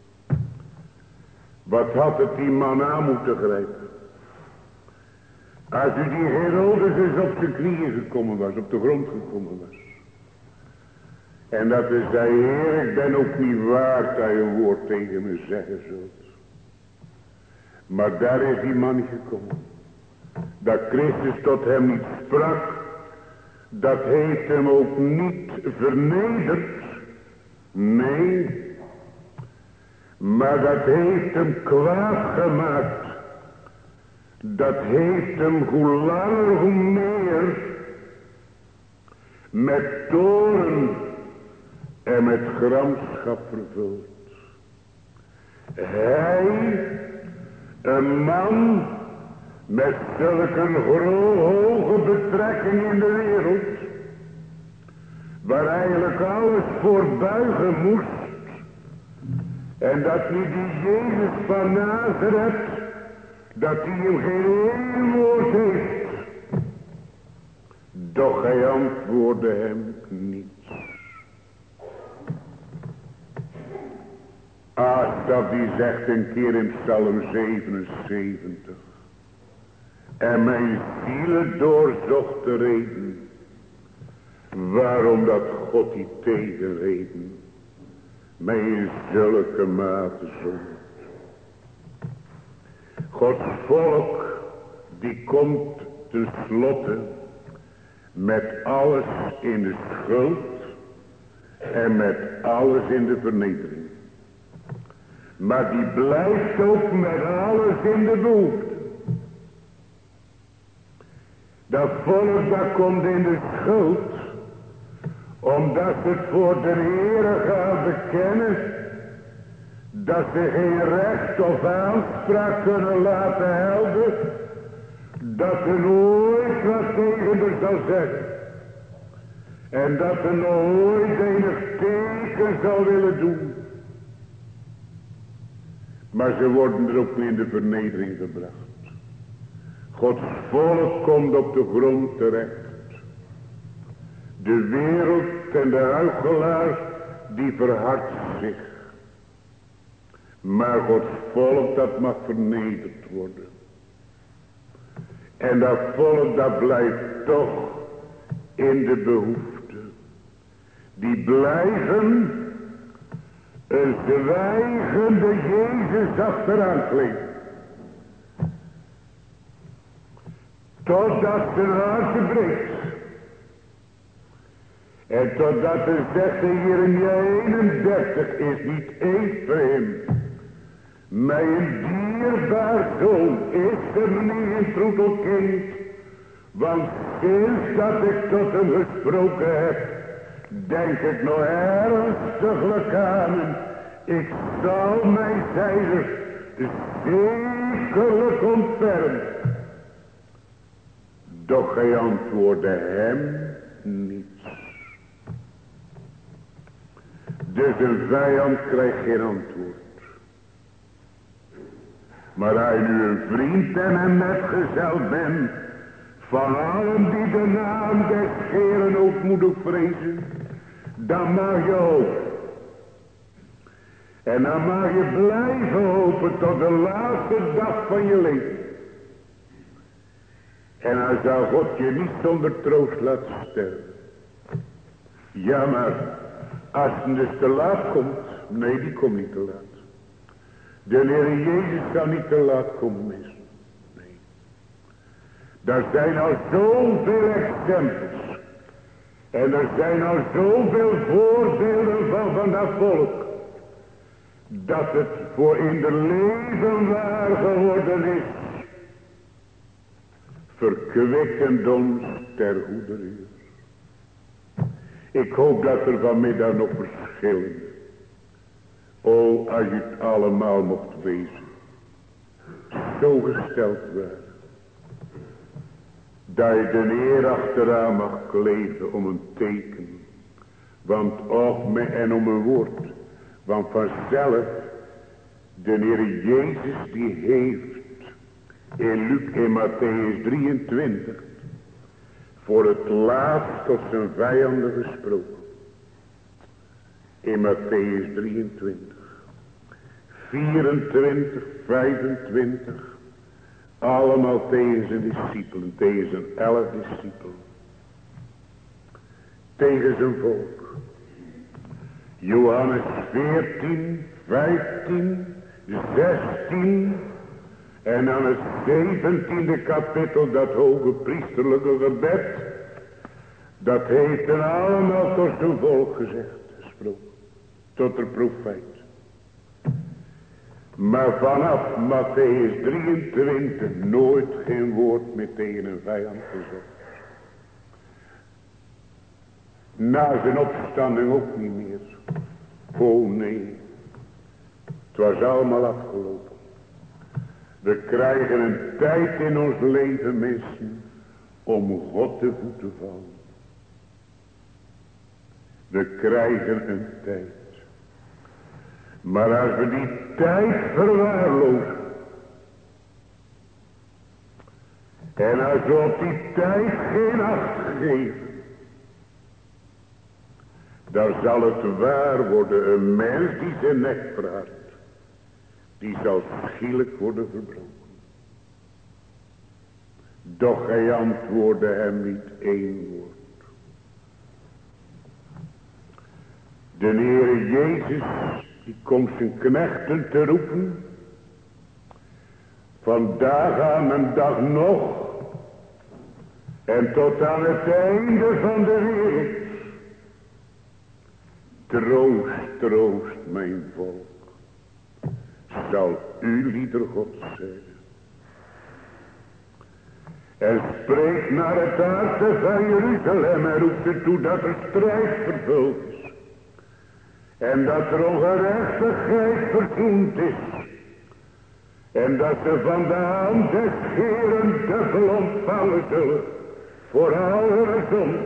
Wat had het die man aan moeten grijpen? Als u die Herodes eens op zijn knieën gekomen was, op de grond gekomen was. En dat hij zei, Heer, ik ben ook niet waard dat je een woord tegen me zeggen zult. Maar daar is die man gekomen. Dat Christus tot hem niet sprak, dat heeft hem ook niet vernederd. Nee, maar dat heeft hem kwaad gemaakt. Dat heeft hem hoe langer hoe meer met toorn en met gramschap vervuld. Hij, een man met zulke hoge betrekking in de wereld, waar eigenlijk alles voor buigen moest, en dat nu die Jezus van Nazareth, dat hij hem geen één woord heeft. Doch hij antwoordde hem niet. Asaf die zegt een keer in Psalm 77. En mijn zielen doorzocht de reden. Waarom dat God die tegenreden mij in zulke mate zond. Gods volk die komt tenslotte met alles in de schuld en met alles in de vernedering. Maar die blijft ook met alles in de behoefte. Dat volk dat komt in de schuld, omdat ze het voor de Heere gaan bekennen, dat ze geen recht of aanspraak kunnen laten helden, dat ze nooit wat tegen er zal zeggen. En dat ze nooit enig teken zal willen doen. Maar ze worden er ook in de vernedering gebracht. Gods volk komt op de grond terecht. De wereld en de huichelaar die verhardt zich. Maar Gods volk dat mag vernederd worden. En dat volk dat blijft toch in de behoefte. Die blijven een zwijgende Jezus achteraan kleven. Totdat zijn hart breekt. En totdat hij zegt in Jeremia 31 is niet Ephraim mij een dierbaar zoon, is er niet een troetelkind. Want sinds dat ik tot hem gesproken heb, denk ik nog ernstiglijk aan hem. Ik zal mijn zijde zekerlijk ontfermen. Doch hij antwoordde hem niets. Dus een vijand krijgt geen antwoord. Maar hij nu een vriend en een metgezel bent van allen die de naam des Heeren ootmoedig vrezen, dan mag je hopen. En dan mag je blijven hopen tot de laatste dag van je leven. En dan zal God je niet zonder troost laten sterven. Ja, maar als het dus te laat komt, nee, die komt niet te laat. De Heer Jezus zal niet te laat komen, mensen. Nee. Er zijn al zoveel exempels. En er zijn al zoveel voorbeelden van dat volk. Dat het voor in de leven waar geworden is. Verkwikkend ons ter goederuur. Ik hoop dat er vanmiddag nog verschillen. O, als je het allemaal mocht wezen. Zo gesteld waren. Dat je de eer achteraan mag kleven om een teken. Want en om een woord. Want vanzelf, de Heer Jezus die heeft in Matthäus 23 voor het laatst tot zijn vijanden gesproken. In Matthäus 23, 24, 25, allemaal tegen zijn discipelen, tegen zijn 11 discipelen, tegen zijn volk. Johannes 14, 15, 16 en dan het 17e kapittel, dat hoge priesterlijke gebed, dat heeft er allemaal tot zijn volk gezegd, gesproken, tot de profeet. Maar vanaf Matthäus 23 nooit geen woord meer tegen een vijand gezegd. Na zijn opstanding ook niet meer. Oh nee, het was allemaal afgelopen. We krijgen een tijd in ons leven, mensen, om God te voeten vallen. We krijgen een tijd. Maar als we die tijd verwaarlozen. En als we op die tijd geen acht geven. Dan zal het waar worden. Een mens die zijn nek verhardt. Die zal schielijk worden verbroken. Doch hij antwoordde hem niet één woord. De Heere Jezus, die komt zijn knechten te roepen. Vandaag aan een dag nog. En tot aan het einde van de wereld. Troost, troost mijn volk. Zal u lieder God zijn. En spreekt naar het hart van Jeruzalem en roept er toe dat er strijd vervuld is. En dat er ongerechtigheid verzoend is. En dat ze van de hand des Heeren dubbel ontvallen zullen. Voor al hun zonde.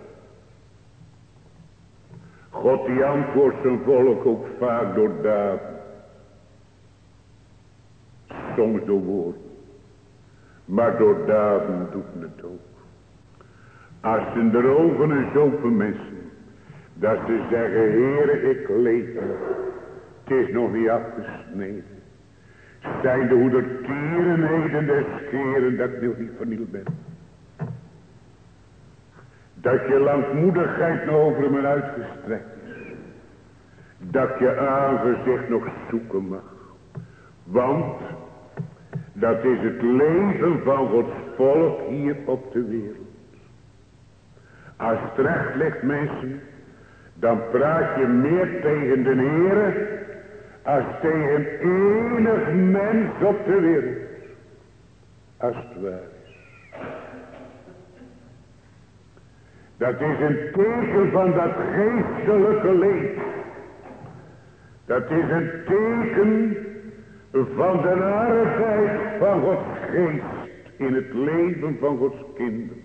God die antwoordt zijn volk ook vaak door daden. Soms door woorden. Maar door daden doet het ook. Als ze de ogen eens open missen. Dat ze zeggen, Heere, ik leef nog. Het is nog niet afgesneden. Zijn de hoedertierenheden des Heeren dat ik nog niet vernield ben. Dat je langmoedigheid nog over me uitgestrekt is. Dat je aangezicht nog zoeken mag. Want dat is het leven van Gods volk hier op de wereld. Als het recht ligt, mensen, dan praat je meer tegen de Heere als tegen enig mens op de wereld. Als het waar is. Dat is een teken van dat geestelijke leven. Dat is een teken van de arbeid van Gods geest in het leven van Gods kinderen.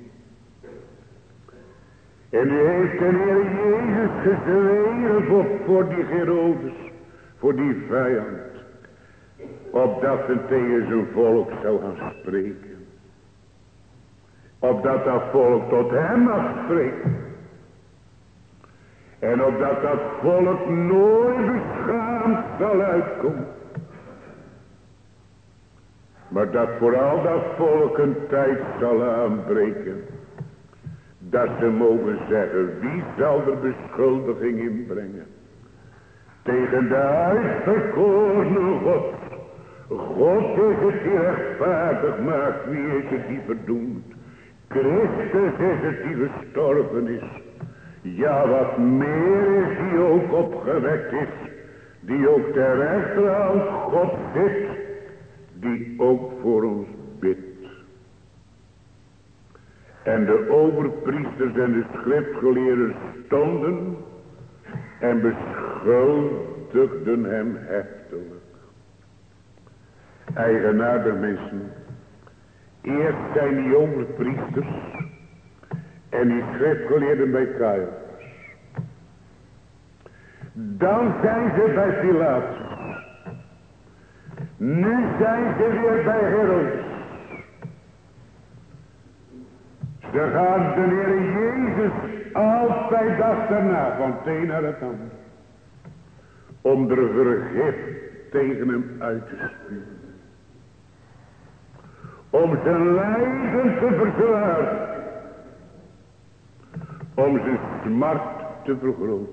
En u heeft de Heer Jezus gezwegen voor die Herodes, voor die vijand, opdat hij tegen zijn volk zou gaan spreken. Opdat dat volk tot hem mag spreken. En opdat dat volk nooit beschaamd zal uitkomen. Maar dat vooral dat volk een tijd zal aanbreken. Dat ze mogen zeggen, wie zal er beschuldiging inbrengen? Tegen de uitverkorene God. God is het die rechtvaardig maakt, wie is het die verdoemt? Christus is het die gestorven is. Ja, wat meer is die ook opgewekt is. Die ook ter rechterhand God zit. Die ook voor ons bidt. En de overpriesters en de schriftgeleerden stonden en beschuldigden hem heftelijk. Eigenaardig mensen. Eerst zijn die overpriesters en die schriftgeleerden bij Caiaphas. Dan zijn ze bij Pilatus. Nu zijn ze weer bij Herodes. Ze gaan de Heer Jezus altijd achterna, van het een naar het ander. Om er vergif tegen hem uit te spuwen. Om zijn lijden te verzwaren. Om zijn smart te vergroten.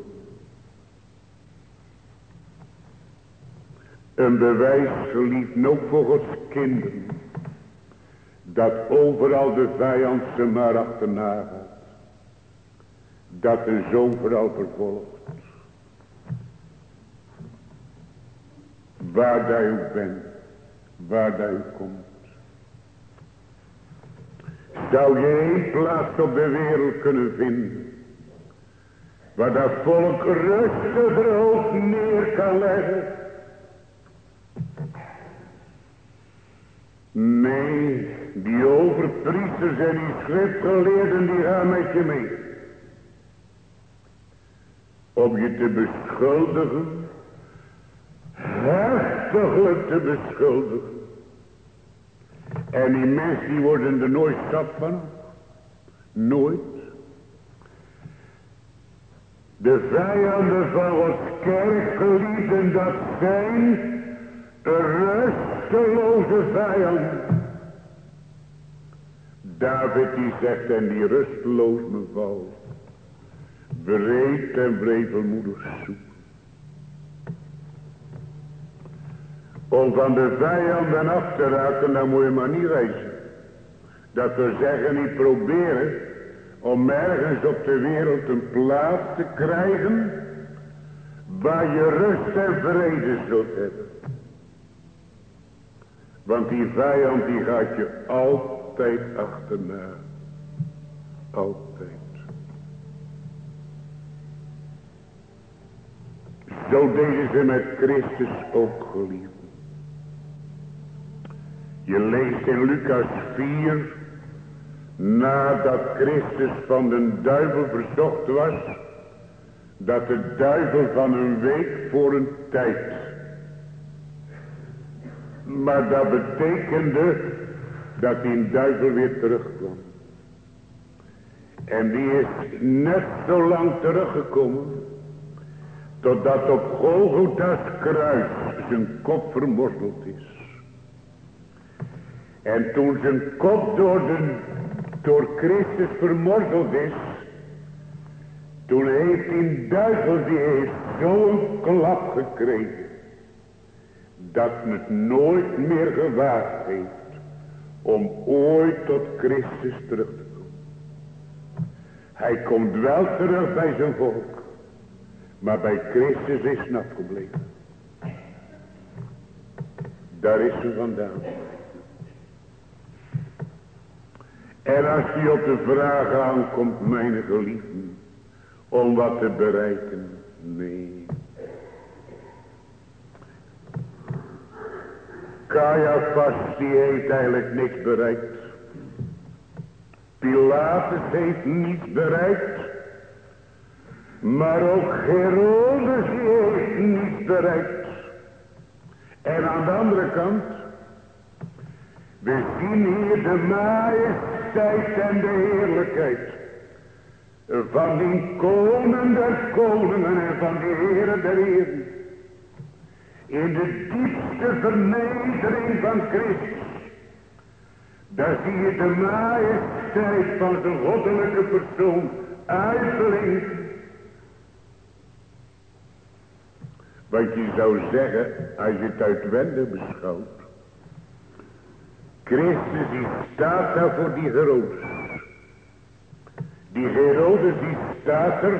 Een bewijs geliefd ook voor Gods kinderen. Dat overal de vijand ze maar achterna gaat. Dat de zoon vooral vervolgt. Waar dat u bent. Waar dat u komt. Zou je één plaats op de wereld kunnen vinden. Waar dat volk rustig er hoofd neer kan leggen. Nee, die overpriesters en die schriftgeleerden die gaan met je mee. Om je te beschuldigen. Heftiglijk te beschuldigen. En die mensen die worden er nooit zat van. Nooit. De vijanden van Gods kerk geliefden, dat zijn rusteloze vijanden. David die zegt, en die rusteloos me valt. Breed en brevelmoedig zoek. Om van de vijanden af te raken, dan moet je maar niet reizen. Dat we zeggen, niet proberen om ergens op de wereld een plaats te krijgen waar je rust en vrede zult hebben. Want die vijand die gaat je altijd achterna. Altijd. Zo deden ze met Christus ook, geliefd. Je leest in Lucas 4, nadat Christus van de duivel verzocht was, dat de duivel van een week voor een tijd. Maar dat betekende dat die duivel weer terugkwam. En die is net zo lang teruggekomen, totdat op Golgotha's kruis zijn kop vermorzeld is. En toen zijn kop door Christus vermorzeld is, toen heeft die duivel, die heeft zo'n klap gekregen, dat het nooit meer gewaagd heeft om ooit tot Christus terug te komen. Hij komt wel terug bij zijn volk, maar bij Christus is het afgebleven. Daar is ze vandaan. En als hij op de vraag aankomt, mijn geliefden, om wat te bereiken, nee. Caiaphas die heeft eigenlijk niks bereikt. Pilatus heeft niets bereikt. Maar ook Herodes heeft niets bereikt. En aan de andere kant. We zien hier de majesteit en de heerlijkheid. Van die koning der koningen en van die heren der heren. In de diepste vernedering van Christus. Daar zie je de majesteit van zijn goddelijke persoon uitblinken. Want je zou zeggen, als je het uitwendig beschouwt. Christus die staat daar voor die Herodes. Die Herodes die staat er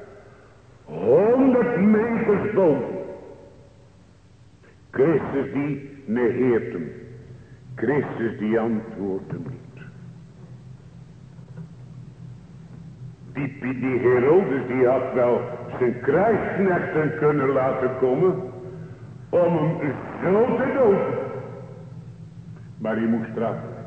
100 meters boven. Christus die negeert hem. Christus die antwoordt hem niet. Die Herodes die had wel zijn krijgsknechten kunnen laten komen om hem zo te doden. Maar hij moest eraf blijven.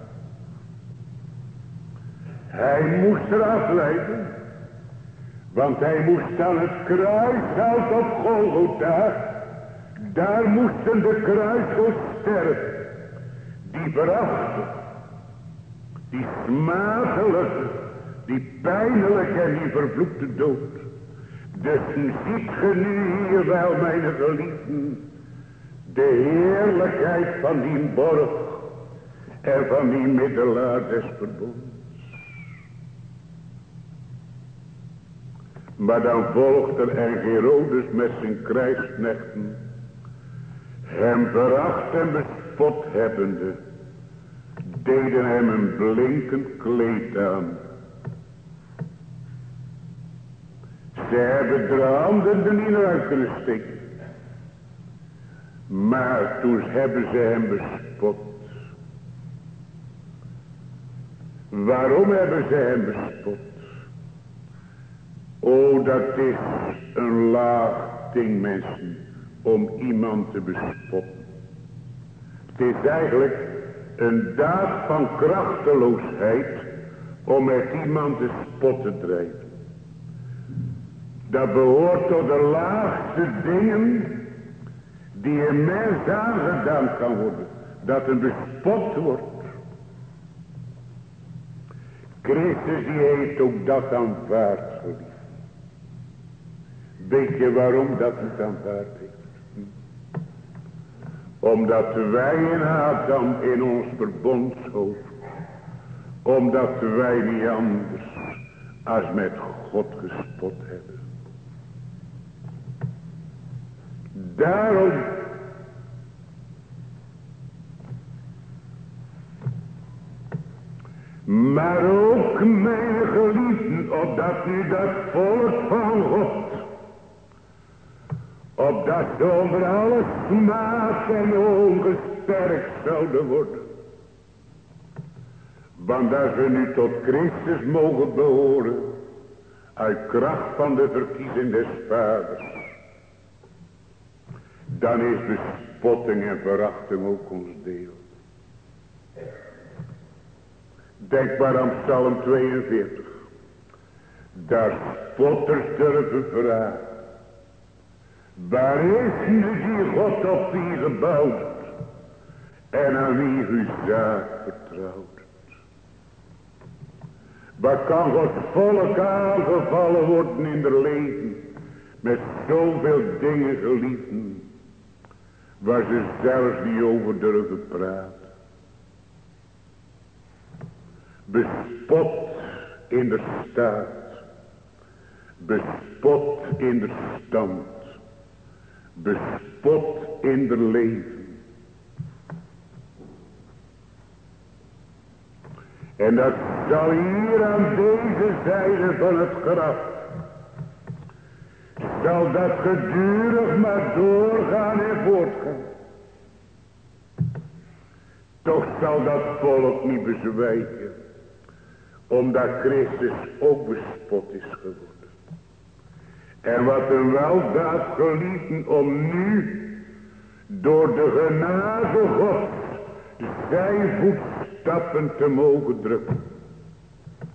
Hij moest eraf blijven. Want hij moest aan het kruishout op Golgotha. Daar moesten de kruisels sterven. Die verachte. Die smadelijke. Die pijnlijke en die vervloekte dood. Dus ziet ge nu hier wel, mijn geliefden. De heerlijkheid van die borg. En van die middelaar des verbonds. Maar dan volgt er en Herodes met zijn krijgsknechten. Hem veracht en bespot hebbende. Deden hem een blinkend kleed aan. Ze hebben de handen er niet uit kunnen steken. Maar toen hebben ze hem bespot. Waarom hebben ze hem bespot? O, dat is een laag ding, mensen, om iemand te bespotten. Het is eigenlijk een daad van krachteloosheid om met iemand de spot te drijven. Dat behoort tot de laagste dingen die een mens aangedaan kan worden. Dat een bespot wordt. Christus die heeft ook dat aanvaard, geliefd. Weet je waarom dat het aanvaard heeft? Omdat wij in Adam in ons verbondshoofd. Omdat wij niet anders als met God gespot hebben. Daarom. Maar ook mijn geliefden, opdat nu dat volk van God. Opdat ze onder alle smaad en ongesterkt zouden worden. Want als we nu tot Christus mogen behoren. Uit kracht van de verkiezing des Vaders. Dan is bespotting en verachting ook ons deel. Denk maar aan Psalm 42. Daar spotters durven vragen. Waar is nu die God op wie gebouwd en aan wie uw zaak vertrouwd? Waar kan Gods volk aangevallen worden in de leven met zoveel dingen geliefden waar ze zelfs niet over durven praten? Bespot in de staat, bespot in de stand, bespot in de leven. En dat zal hier aan deze zijde van het graf, zal dat gedurig maar doorgaan en voortgaan. Toch zal dat volk niet bezwijken, omdat Christus ook bespot is geworden. En wat een weldaad geliefden om nu door de genade Gods zijn voetstappen te mogen drukken.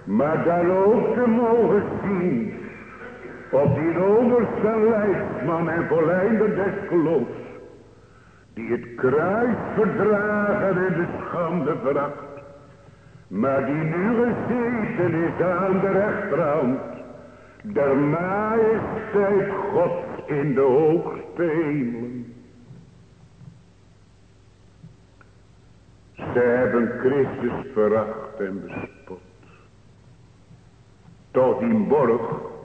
Maar dan ook te mogen zien op die overste leidsman en volleinder des geloofs, die het kruis verdragen en de schande veracht, maar die nu gezeten is aan de rechterhand der majesteit Gods in de hoogste hemelen. Ze hebben Christus veracht en bespot. Toch die borg,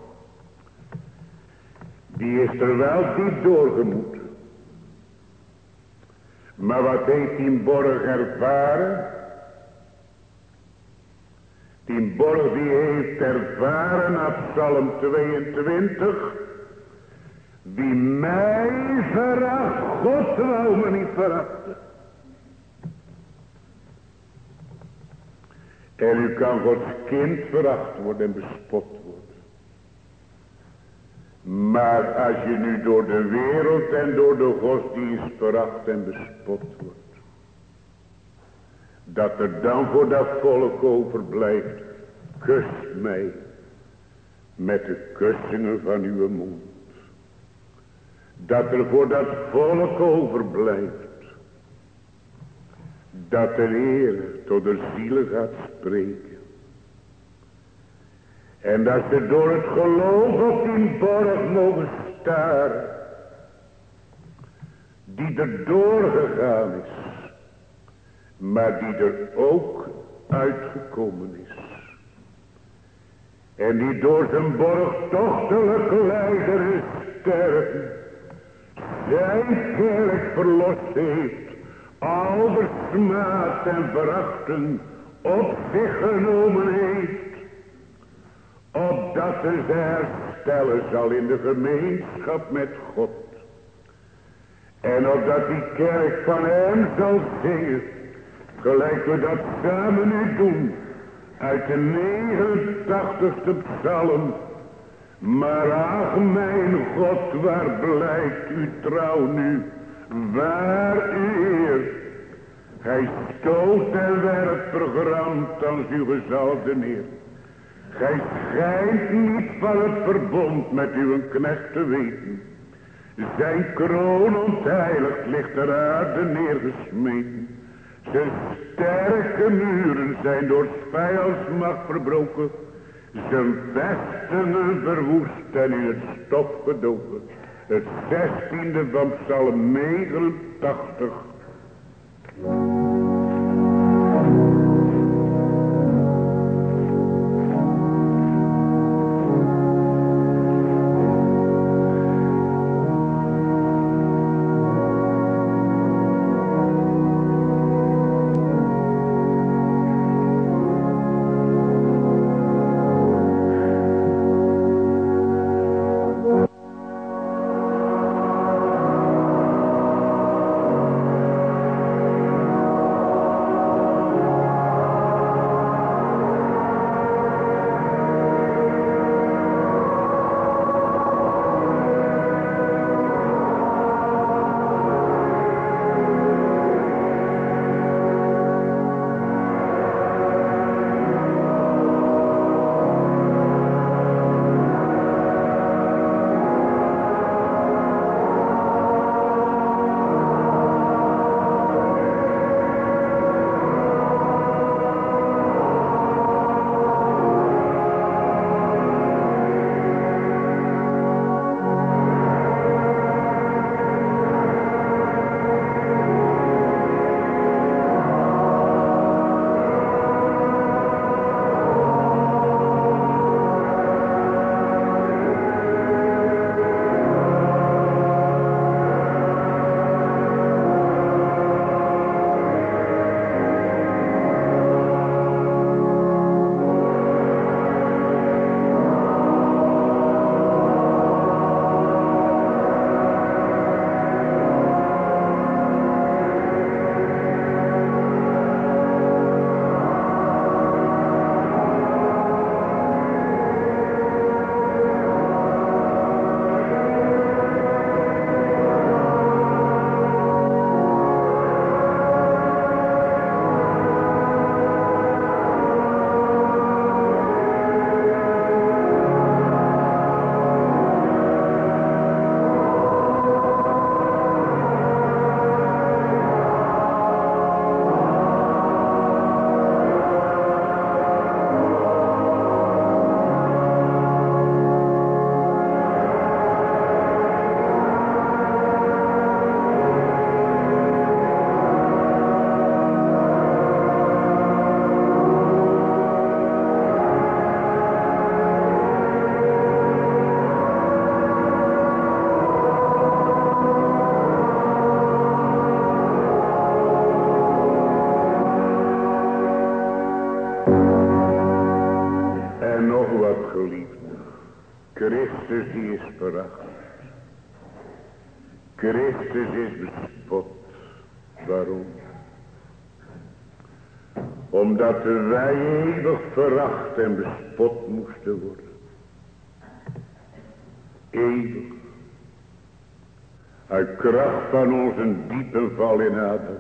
die is er wel diep doorgemoeten. Maar wat heeft die borg ervaren? Die borg die heeft ervaren op Psalm 22. Wie mij veracht, God wou me niet verachten. En u kan Gods kind veracht worden en bespot worden. Maar als je nu door de wereld en door de godsdienst veracht en bespot wordt, dat er dan voor dat volk overblijft, kust mij met de kussingen van uw mond. Dat er voor dat volk overblijft, dat de Heer tot de zielen gaat spreken. En dat ze door het geloof op die borg mogen staren, die er doorgegaan is, maar die er ook uitgekomen is. En die door zijn borgtochtelijke leider is sterven, zijn kerk verlost heeft, al de smaad en verachten op zich genomen heeft, opdat hij ze herstellen zal in de gemeenschap met God. En opdat die kerk van hem zal zingen, gelijk we dat samen nu doen, uit de 89ste psalm. Maar ach mijn God, waar blijkt uw trouw nu, waar uw eer? Gij stoot en werpt vergramd als uw gezalfde neer. Gij schijnt niet van het verbond met uw knecht te weten. Zijn kroon ontheiligd ligt ter aarde neergesmeten. Zijn sterke muren zijn door vijandsmacht verbroken. Zijn vestingen verwoest en in het stof gedoken. Het 16e van Psalm 89. Christus die is veracht. Christus is bespot. Waarom? Omdat wij eeuwig veracht en bespot moesten worden. Eeuwig. Uit kracht van onze diepe val in Adam.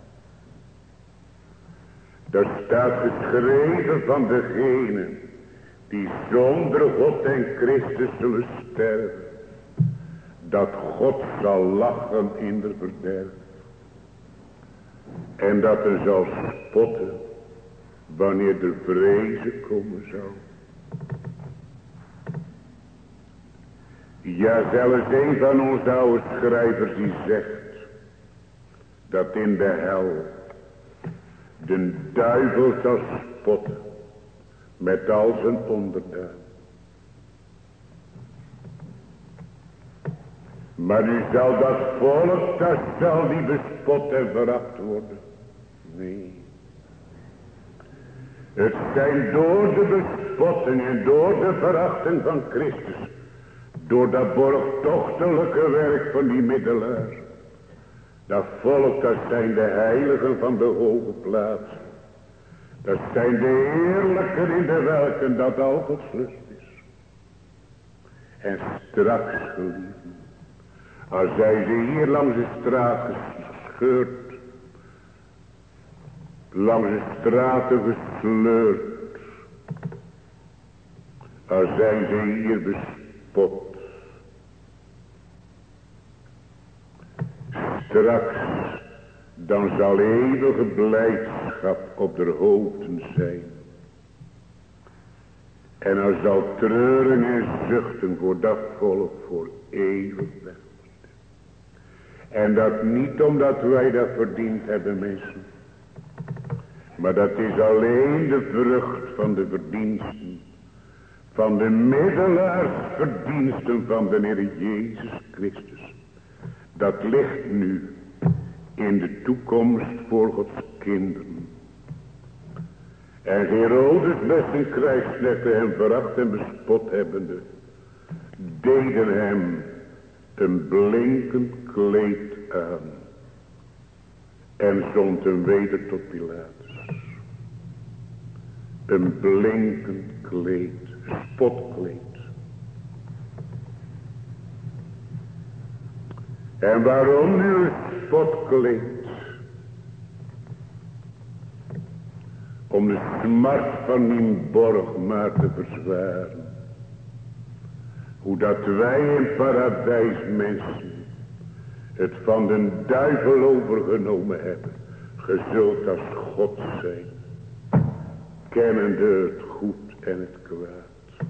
Daar staat geschreven van degenen die zonder God en Christus zullen sterven. Dat God zal lachen in de verderf. En dat er zal spotten wanneer de vreze komen zou. Ja, zelfs een van onze oude schrijvers die zegt dat in de hel de duivel zal spotten met al zijn onderdaan. Maar nu zal dat volk, dat zal niet bespot en veracht worden. Nee. Het zijn door de bespotting en door de verachting van Christus. Door dat borgtochtelijke werk van die middelaar. Dat volk, dat zijn de heiligen van de hoge plaats. Dat zijn de heerlijken in de welken dat al Gods lust is. En straks, geliefden, als zij ze hier langs de straat gescheurd, langs de straten gesleurd, als zijn ze hier bespot. Straks, dan zal eeuwige blijdschap op de hoofden zijn. En er zal treuren en zuchten voor dat volk voor eeuwig weg. En dat niet omdat wij dat verdiend hebben, mensen. Maar dat is alleen de vrucht van de verdiensten. Van de middelaarsverdiensten van de Heer Jezus Christus. Dat ligt nu in de toekomst voor Gods kinderen. En Herodes met zijn krijgsknechten hem veracht en bespot hebbende, deden hem een blinkend kleed aan. En zond hem weder tot Pilatus. Een blinkend kleed, spotkleed. En waarom nu een spotkleed? Om de smart van die borg maar te verzwaren. Hoe dat wij in paradijs mensen het van de duivel overgenomen hebben. Ge zult als God zijn. Kennende het goed en het kwaad.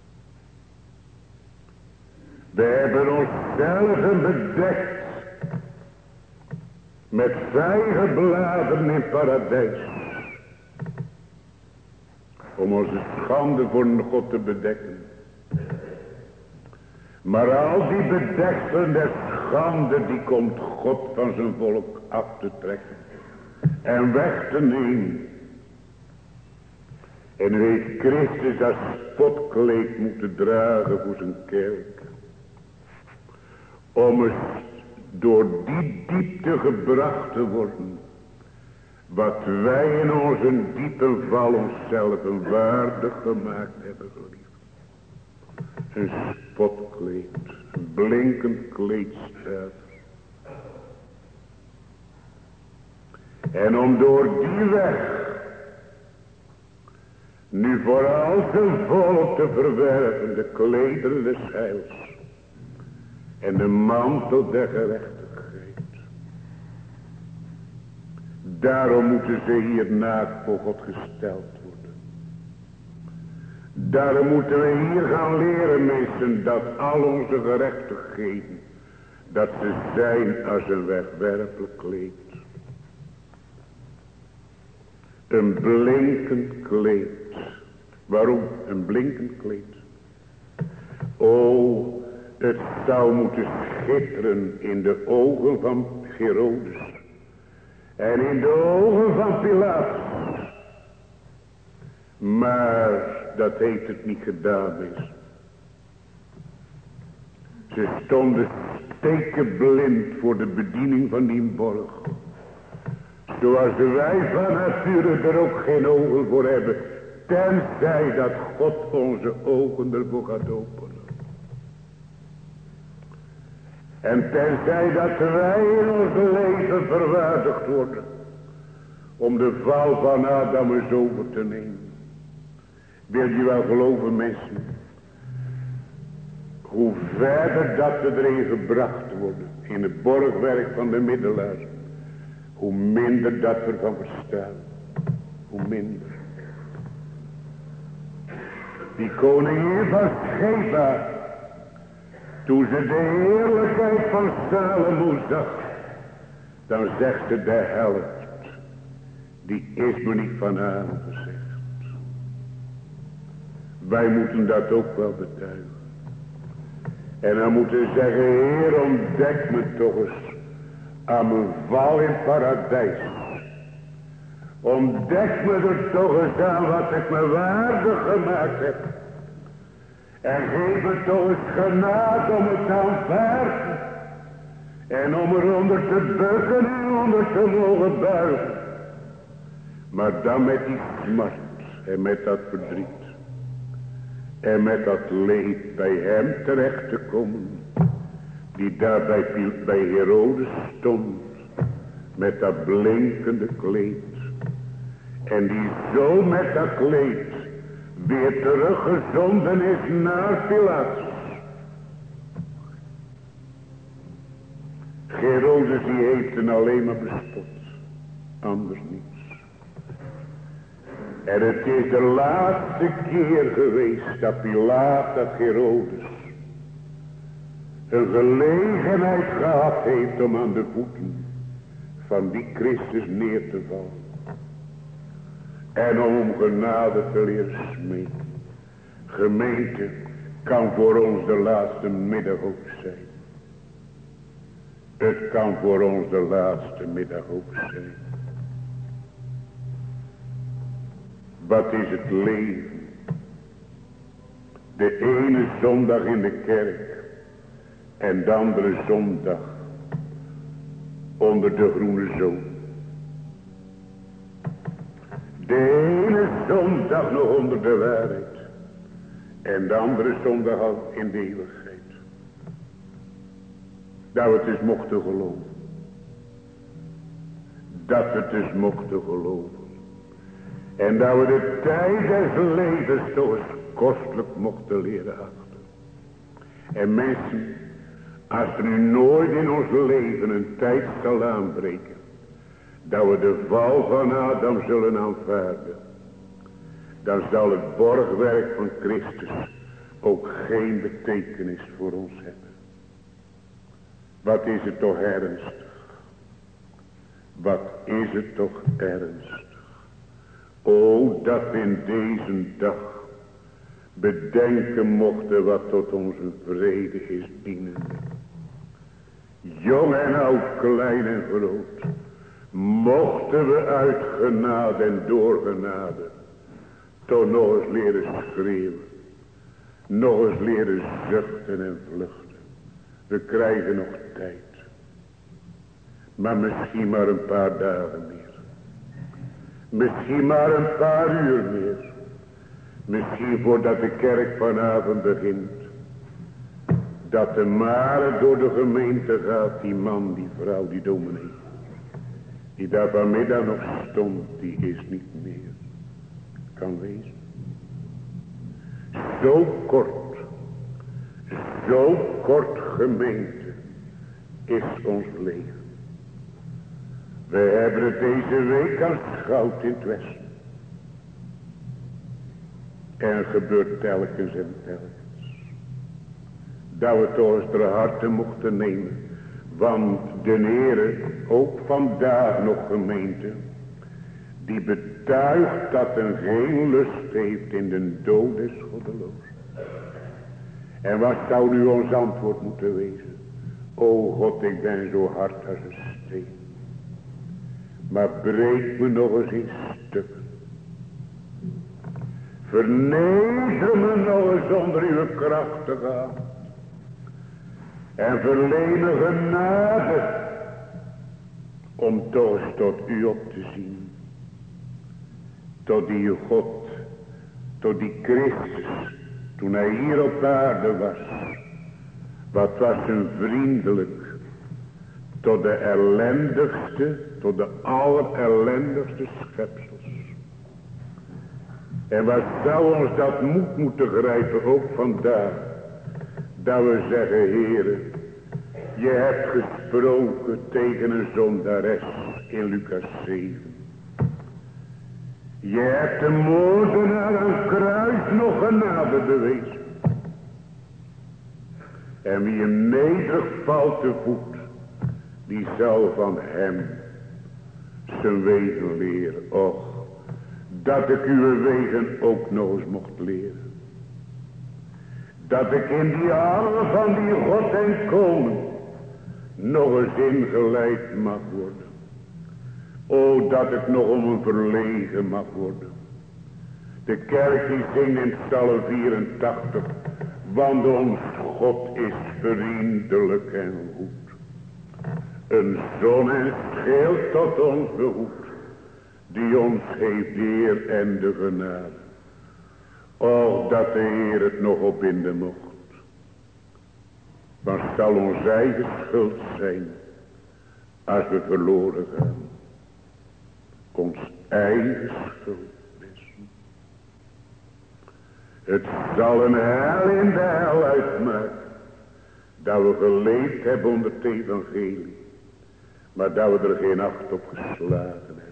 We hebben onszelf bedekt. Met vijgenbladeren in paradijs. Om onze schande voor God te bedekken. Maar al die bedekselen der schande, die komt God van zijn volk af te trekken. En weg te nemen. En nu heeft Christus dat spotkleed moeten dragen voor zijn kerk. Om het door die diepte gebracht te worden. Wat wij in onze diepe val onszelf waardig gemaakt hebben, geliefd. Een spotkleed, een blinkend kleed staat. En om door die weg nu voor al zijn volk te verwerven de klederen des heils en de mantel der gerechtigheid. Daarom moeten ze hier naakt voor God gesteld worden. Daarom moeten we hier gaan leren, mensen, dat al onze gerechtigheden, dat ze zijn als een wegwerpelijk kleed. Een blinkend kleed. Waarom een blinkend kleed? O, het zou moeten schitteren in de ogen van Herodes. En in de ogen van Pilatus. Maar dat heeft het niet gedaan, mensen. Ze stonden stekenblind voor de bediening van die borg. Zoals wij van nature er ook geen ogen voor hebben. Tenzij dat God onze ogen ervoor gaat openen. En tenzij dat wij in ons leven verwaardigd worden. Om de val van Adam eens over te nemen. Wil je wel geloven, mensen? Hoe verder dat we erin gebracht worden. In het borgwerk van de middelaar. Hoe minder dat we ervan verstaan. Hoe minder. Die koningin van Sheba. Toen ze de heerlijkheid van Salomo zag. Dan zegt ze de helft. Die is me niet van aangezegd. Wij moeten dat ook wel betuigen. En dan moeten we zeggen, Heer, ontdek me toch eens aan mijn val in het paradijs. Ontdek me er toch eens aan wat ik me waardig gemaakt heb. En geef me toch eens genade om het te aanvaarden. En om eronder te bukken en onder te mogen buigen. Maar dan met die smart en met dat verdriet. En met dat leed bij hem terecht te komen. Die daar bij Herodes stond. Met dat blinkende kleed. En die zo met dat kleed weer teruggezonden is naar Pilatus. Herodes die heeft hem alleen maar bespot. Anders niets. En het is de laatste keer geweest dat Pilatus, dat Herodes, een gelegenheid gehad heeft om aan de voeten van die Christus neer te vallen. En om genade te leren smeken. Gemeente kan voor ons de laatste middag ook zijn. Het kan voor ons de laatste middag ook zijn. Wat is het leven? De ene zondag in de kerk. En de andere zondag onder de groene zoom. De ene zondag nog onder de waarheid. En de andere zondag al in de eeuwigheid. Dat we het eens mochten geloven. Dat we het eens mochten geloven. En dat we de tijd des levens toch eens kostelijk mochten leren achten. En mensen, als er nu nooit in ons leven een tijd zal aanbreken. Dat we de val van Adam zullen aanvaarden. Dan zal het borgwerk van Christus ook geen betekenis voor ons hebben. Wat is het toch ernstig. Wat is het toch ernstig. O, dat we in deze dag bedenken mochten wat tot onze vrede is dienende. Jong en oud, klein en groot. Mochten we uit genade en door genade toch nog eens leren schreeuwen. Nog eens leren zuchten en vluchten. We krijgen nog tijd. Maar misschien maar een paar dagen meer. Misschien maar een paar uur meer. Misschien voordat de kerk vanavond begint. Dat de mare door de gemeente gaat. Die man, die vrouw, die dominee. Die daar vanmiddag nog stond. Die is niet meer. Kan wezen. Zo kort gemeente is ons leven. We hebben het deze week aanschouwd in het Westen. En het gebeurt telkens en telkens. Dat we toch eens ter harte mochten nemen. Want de Heere, ook vandaag nog gemeente, die betuigt dat een geen lust heeft in de dood des goddeloos. En wat zou nu ons antwoord moeten wezen? O God, ik ben zo hard als een steen. Maar breek me nog eens in stukken. Verneder me nog eens onder uw krachtige hand. En verlenen genade om toch eens tot u op te zien. Tot die God, tot die Christus, toen hij hier op aarde was. Wat was hem vriendelijk. Tot de ellendigste, tot de allerellendigste schepsels. En wat zou ons dat moed moeten grijpen, ook vandaag. Dat we zeggen, Heere, je hebt gesproken tegen een zondares in Lucas 7. Je hebt de moordenaar aan het kruis nog genade bewezen. En wie hem nederig valt te voet, die zal van hem zijn wegen leren. Och, dat ik uw wegen ook nog eens mocht leren. Dat ik in die armen van die God en Koning nog eens ingeleid mag worden. O, dat ik nog om hem verlegen mag worden. De kerk die zingt in Psalm 84. Want ons God is vriendelijk en goed. Een zon en schild tot ons behoed. Die ons geeft de eer en de genade. Och, dat de Heer het nog opbinden mocht. Wat zal ons eigen schuld zijn. Als we verloren gaan. Ons eigen schuld missen. Het zal een hel in de hel uitmaken. Dat we geleefd hebben onder het evangelie. Maar dat we er geen acht op geslagen hebben.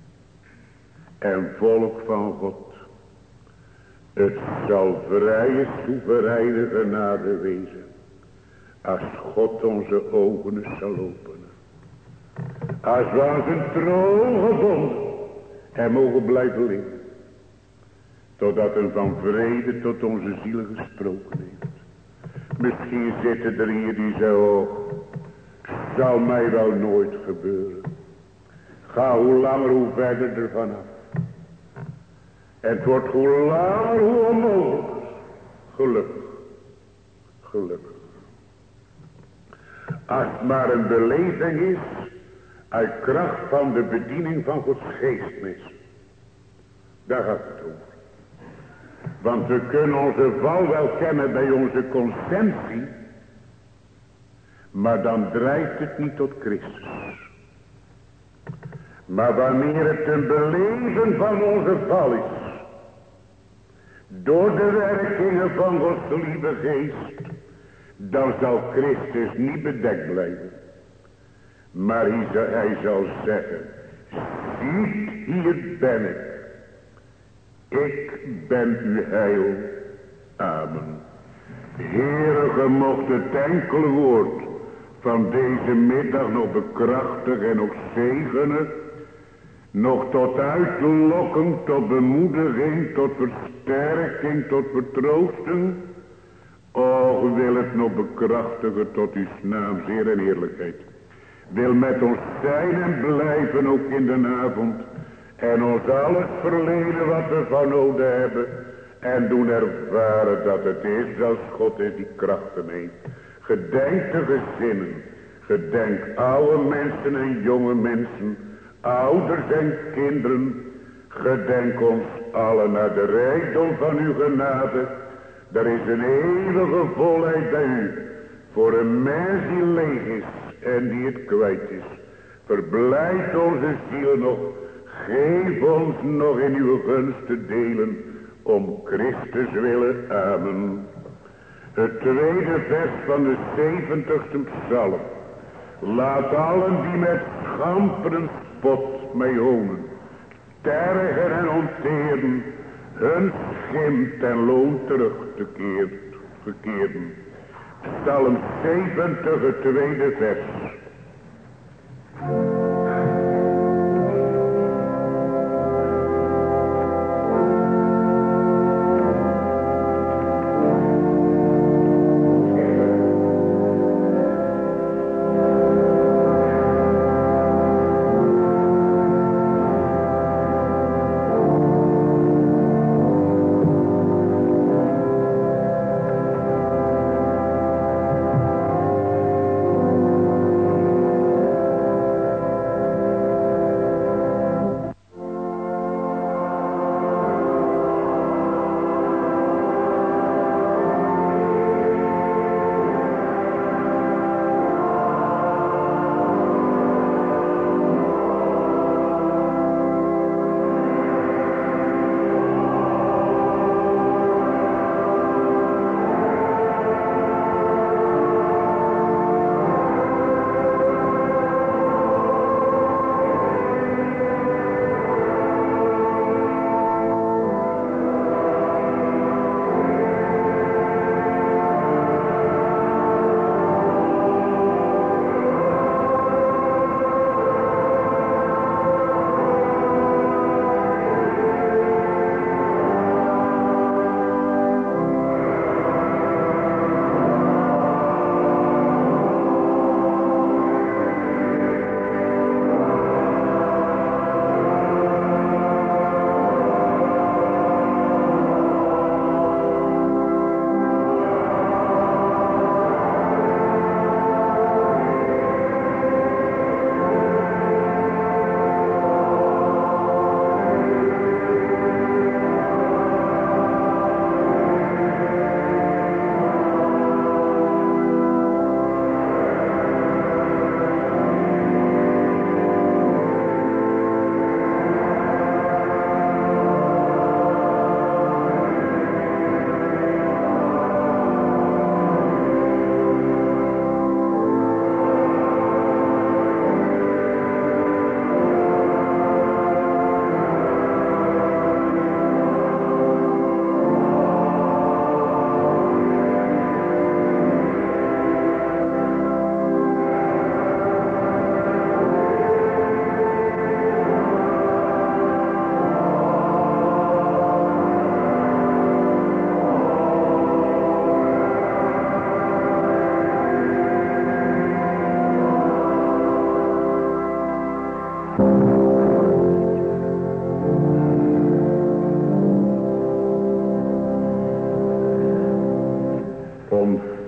En volk van God. Het zal vrije soevereine genade wezen. Als God onze ogen eens zal openen. Als we aan zijn troon gebonden en mogen blijven leven. Totdat een van vrede tot onze zielen gesproken heeft. Misschien zitten er hier die zeggen, oh, zal mij wel nooit gebeuren. Ga hoe langer hoe verder ervan af. En het wordt hoe langer hoe onmogelijk. Gelukkig. Gelukkig. Als het maar een beleving is. Uit kracht van de bediening van Gods geestmis. Daar gaat het over. Want we kunnen onze val wel kennen bij onze consensie. Maar dan drijft het niet tot Christus. Maar wanneer het een beleven van onze val is. Door de werkingen van Gods lieve geest. Dan zal Christus niet bedekt blijven. Maar hij zal zeggen. Ziet, hier ben ik. Ik ben uw heil. Amen. Heere, ge mocht het enkele woord van deze middag nog bekrachtigen en nog zegenen. Nog tot uitlokken, tot bemoediging, tot versterking, tot vertroosting. O, wil het nog bekrachtigen tot uw naam, eer en eerlijkheid. Wil met ons zijn en blijven ook in de avond. En ons alles verlenen wat we van nodig hebben. En doen ervaren dat het is als God is die krachten heeft. Gedenk de gezinnen. Gedenk oude mensen en jonge mensen. Ouders en kinderen. Gedenk ons allen naar de rijkdom van uw genade. Er is een eeuwige volheid bij u. Voor een mens die leeg is en die het kwijt is. Verblijd onze ziel nog. Geef ons nog in uw gunst te delen. Om Christus willen. Amen. Het tweede vers van de 70ste psalm. Laat allen die met schamper en spot mij honen. Tergen en onteren. Hun schim ten loon terug te keeren. Psalm 70, het tweede vers.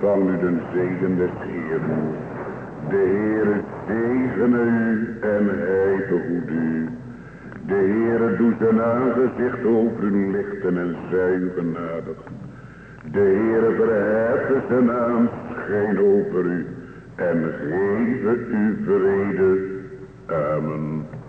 ontvang u de zegen des Heeren. De Heere zegene u en hij behoede u. De Heere doet zijn aangezicht over u lichten en zij u genadig. De Heere verheffe zijn aanschijn over u en geven u vrede. Amen.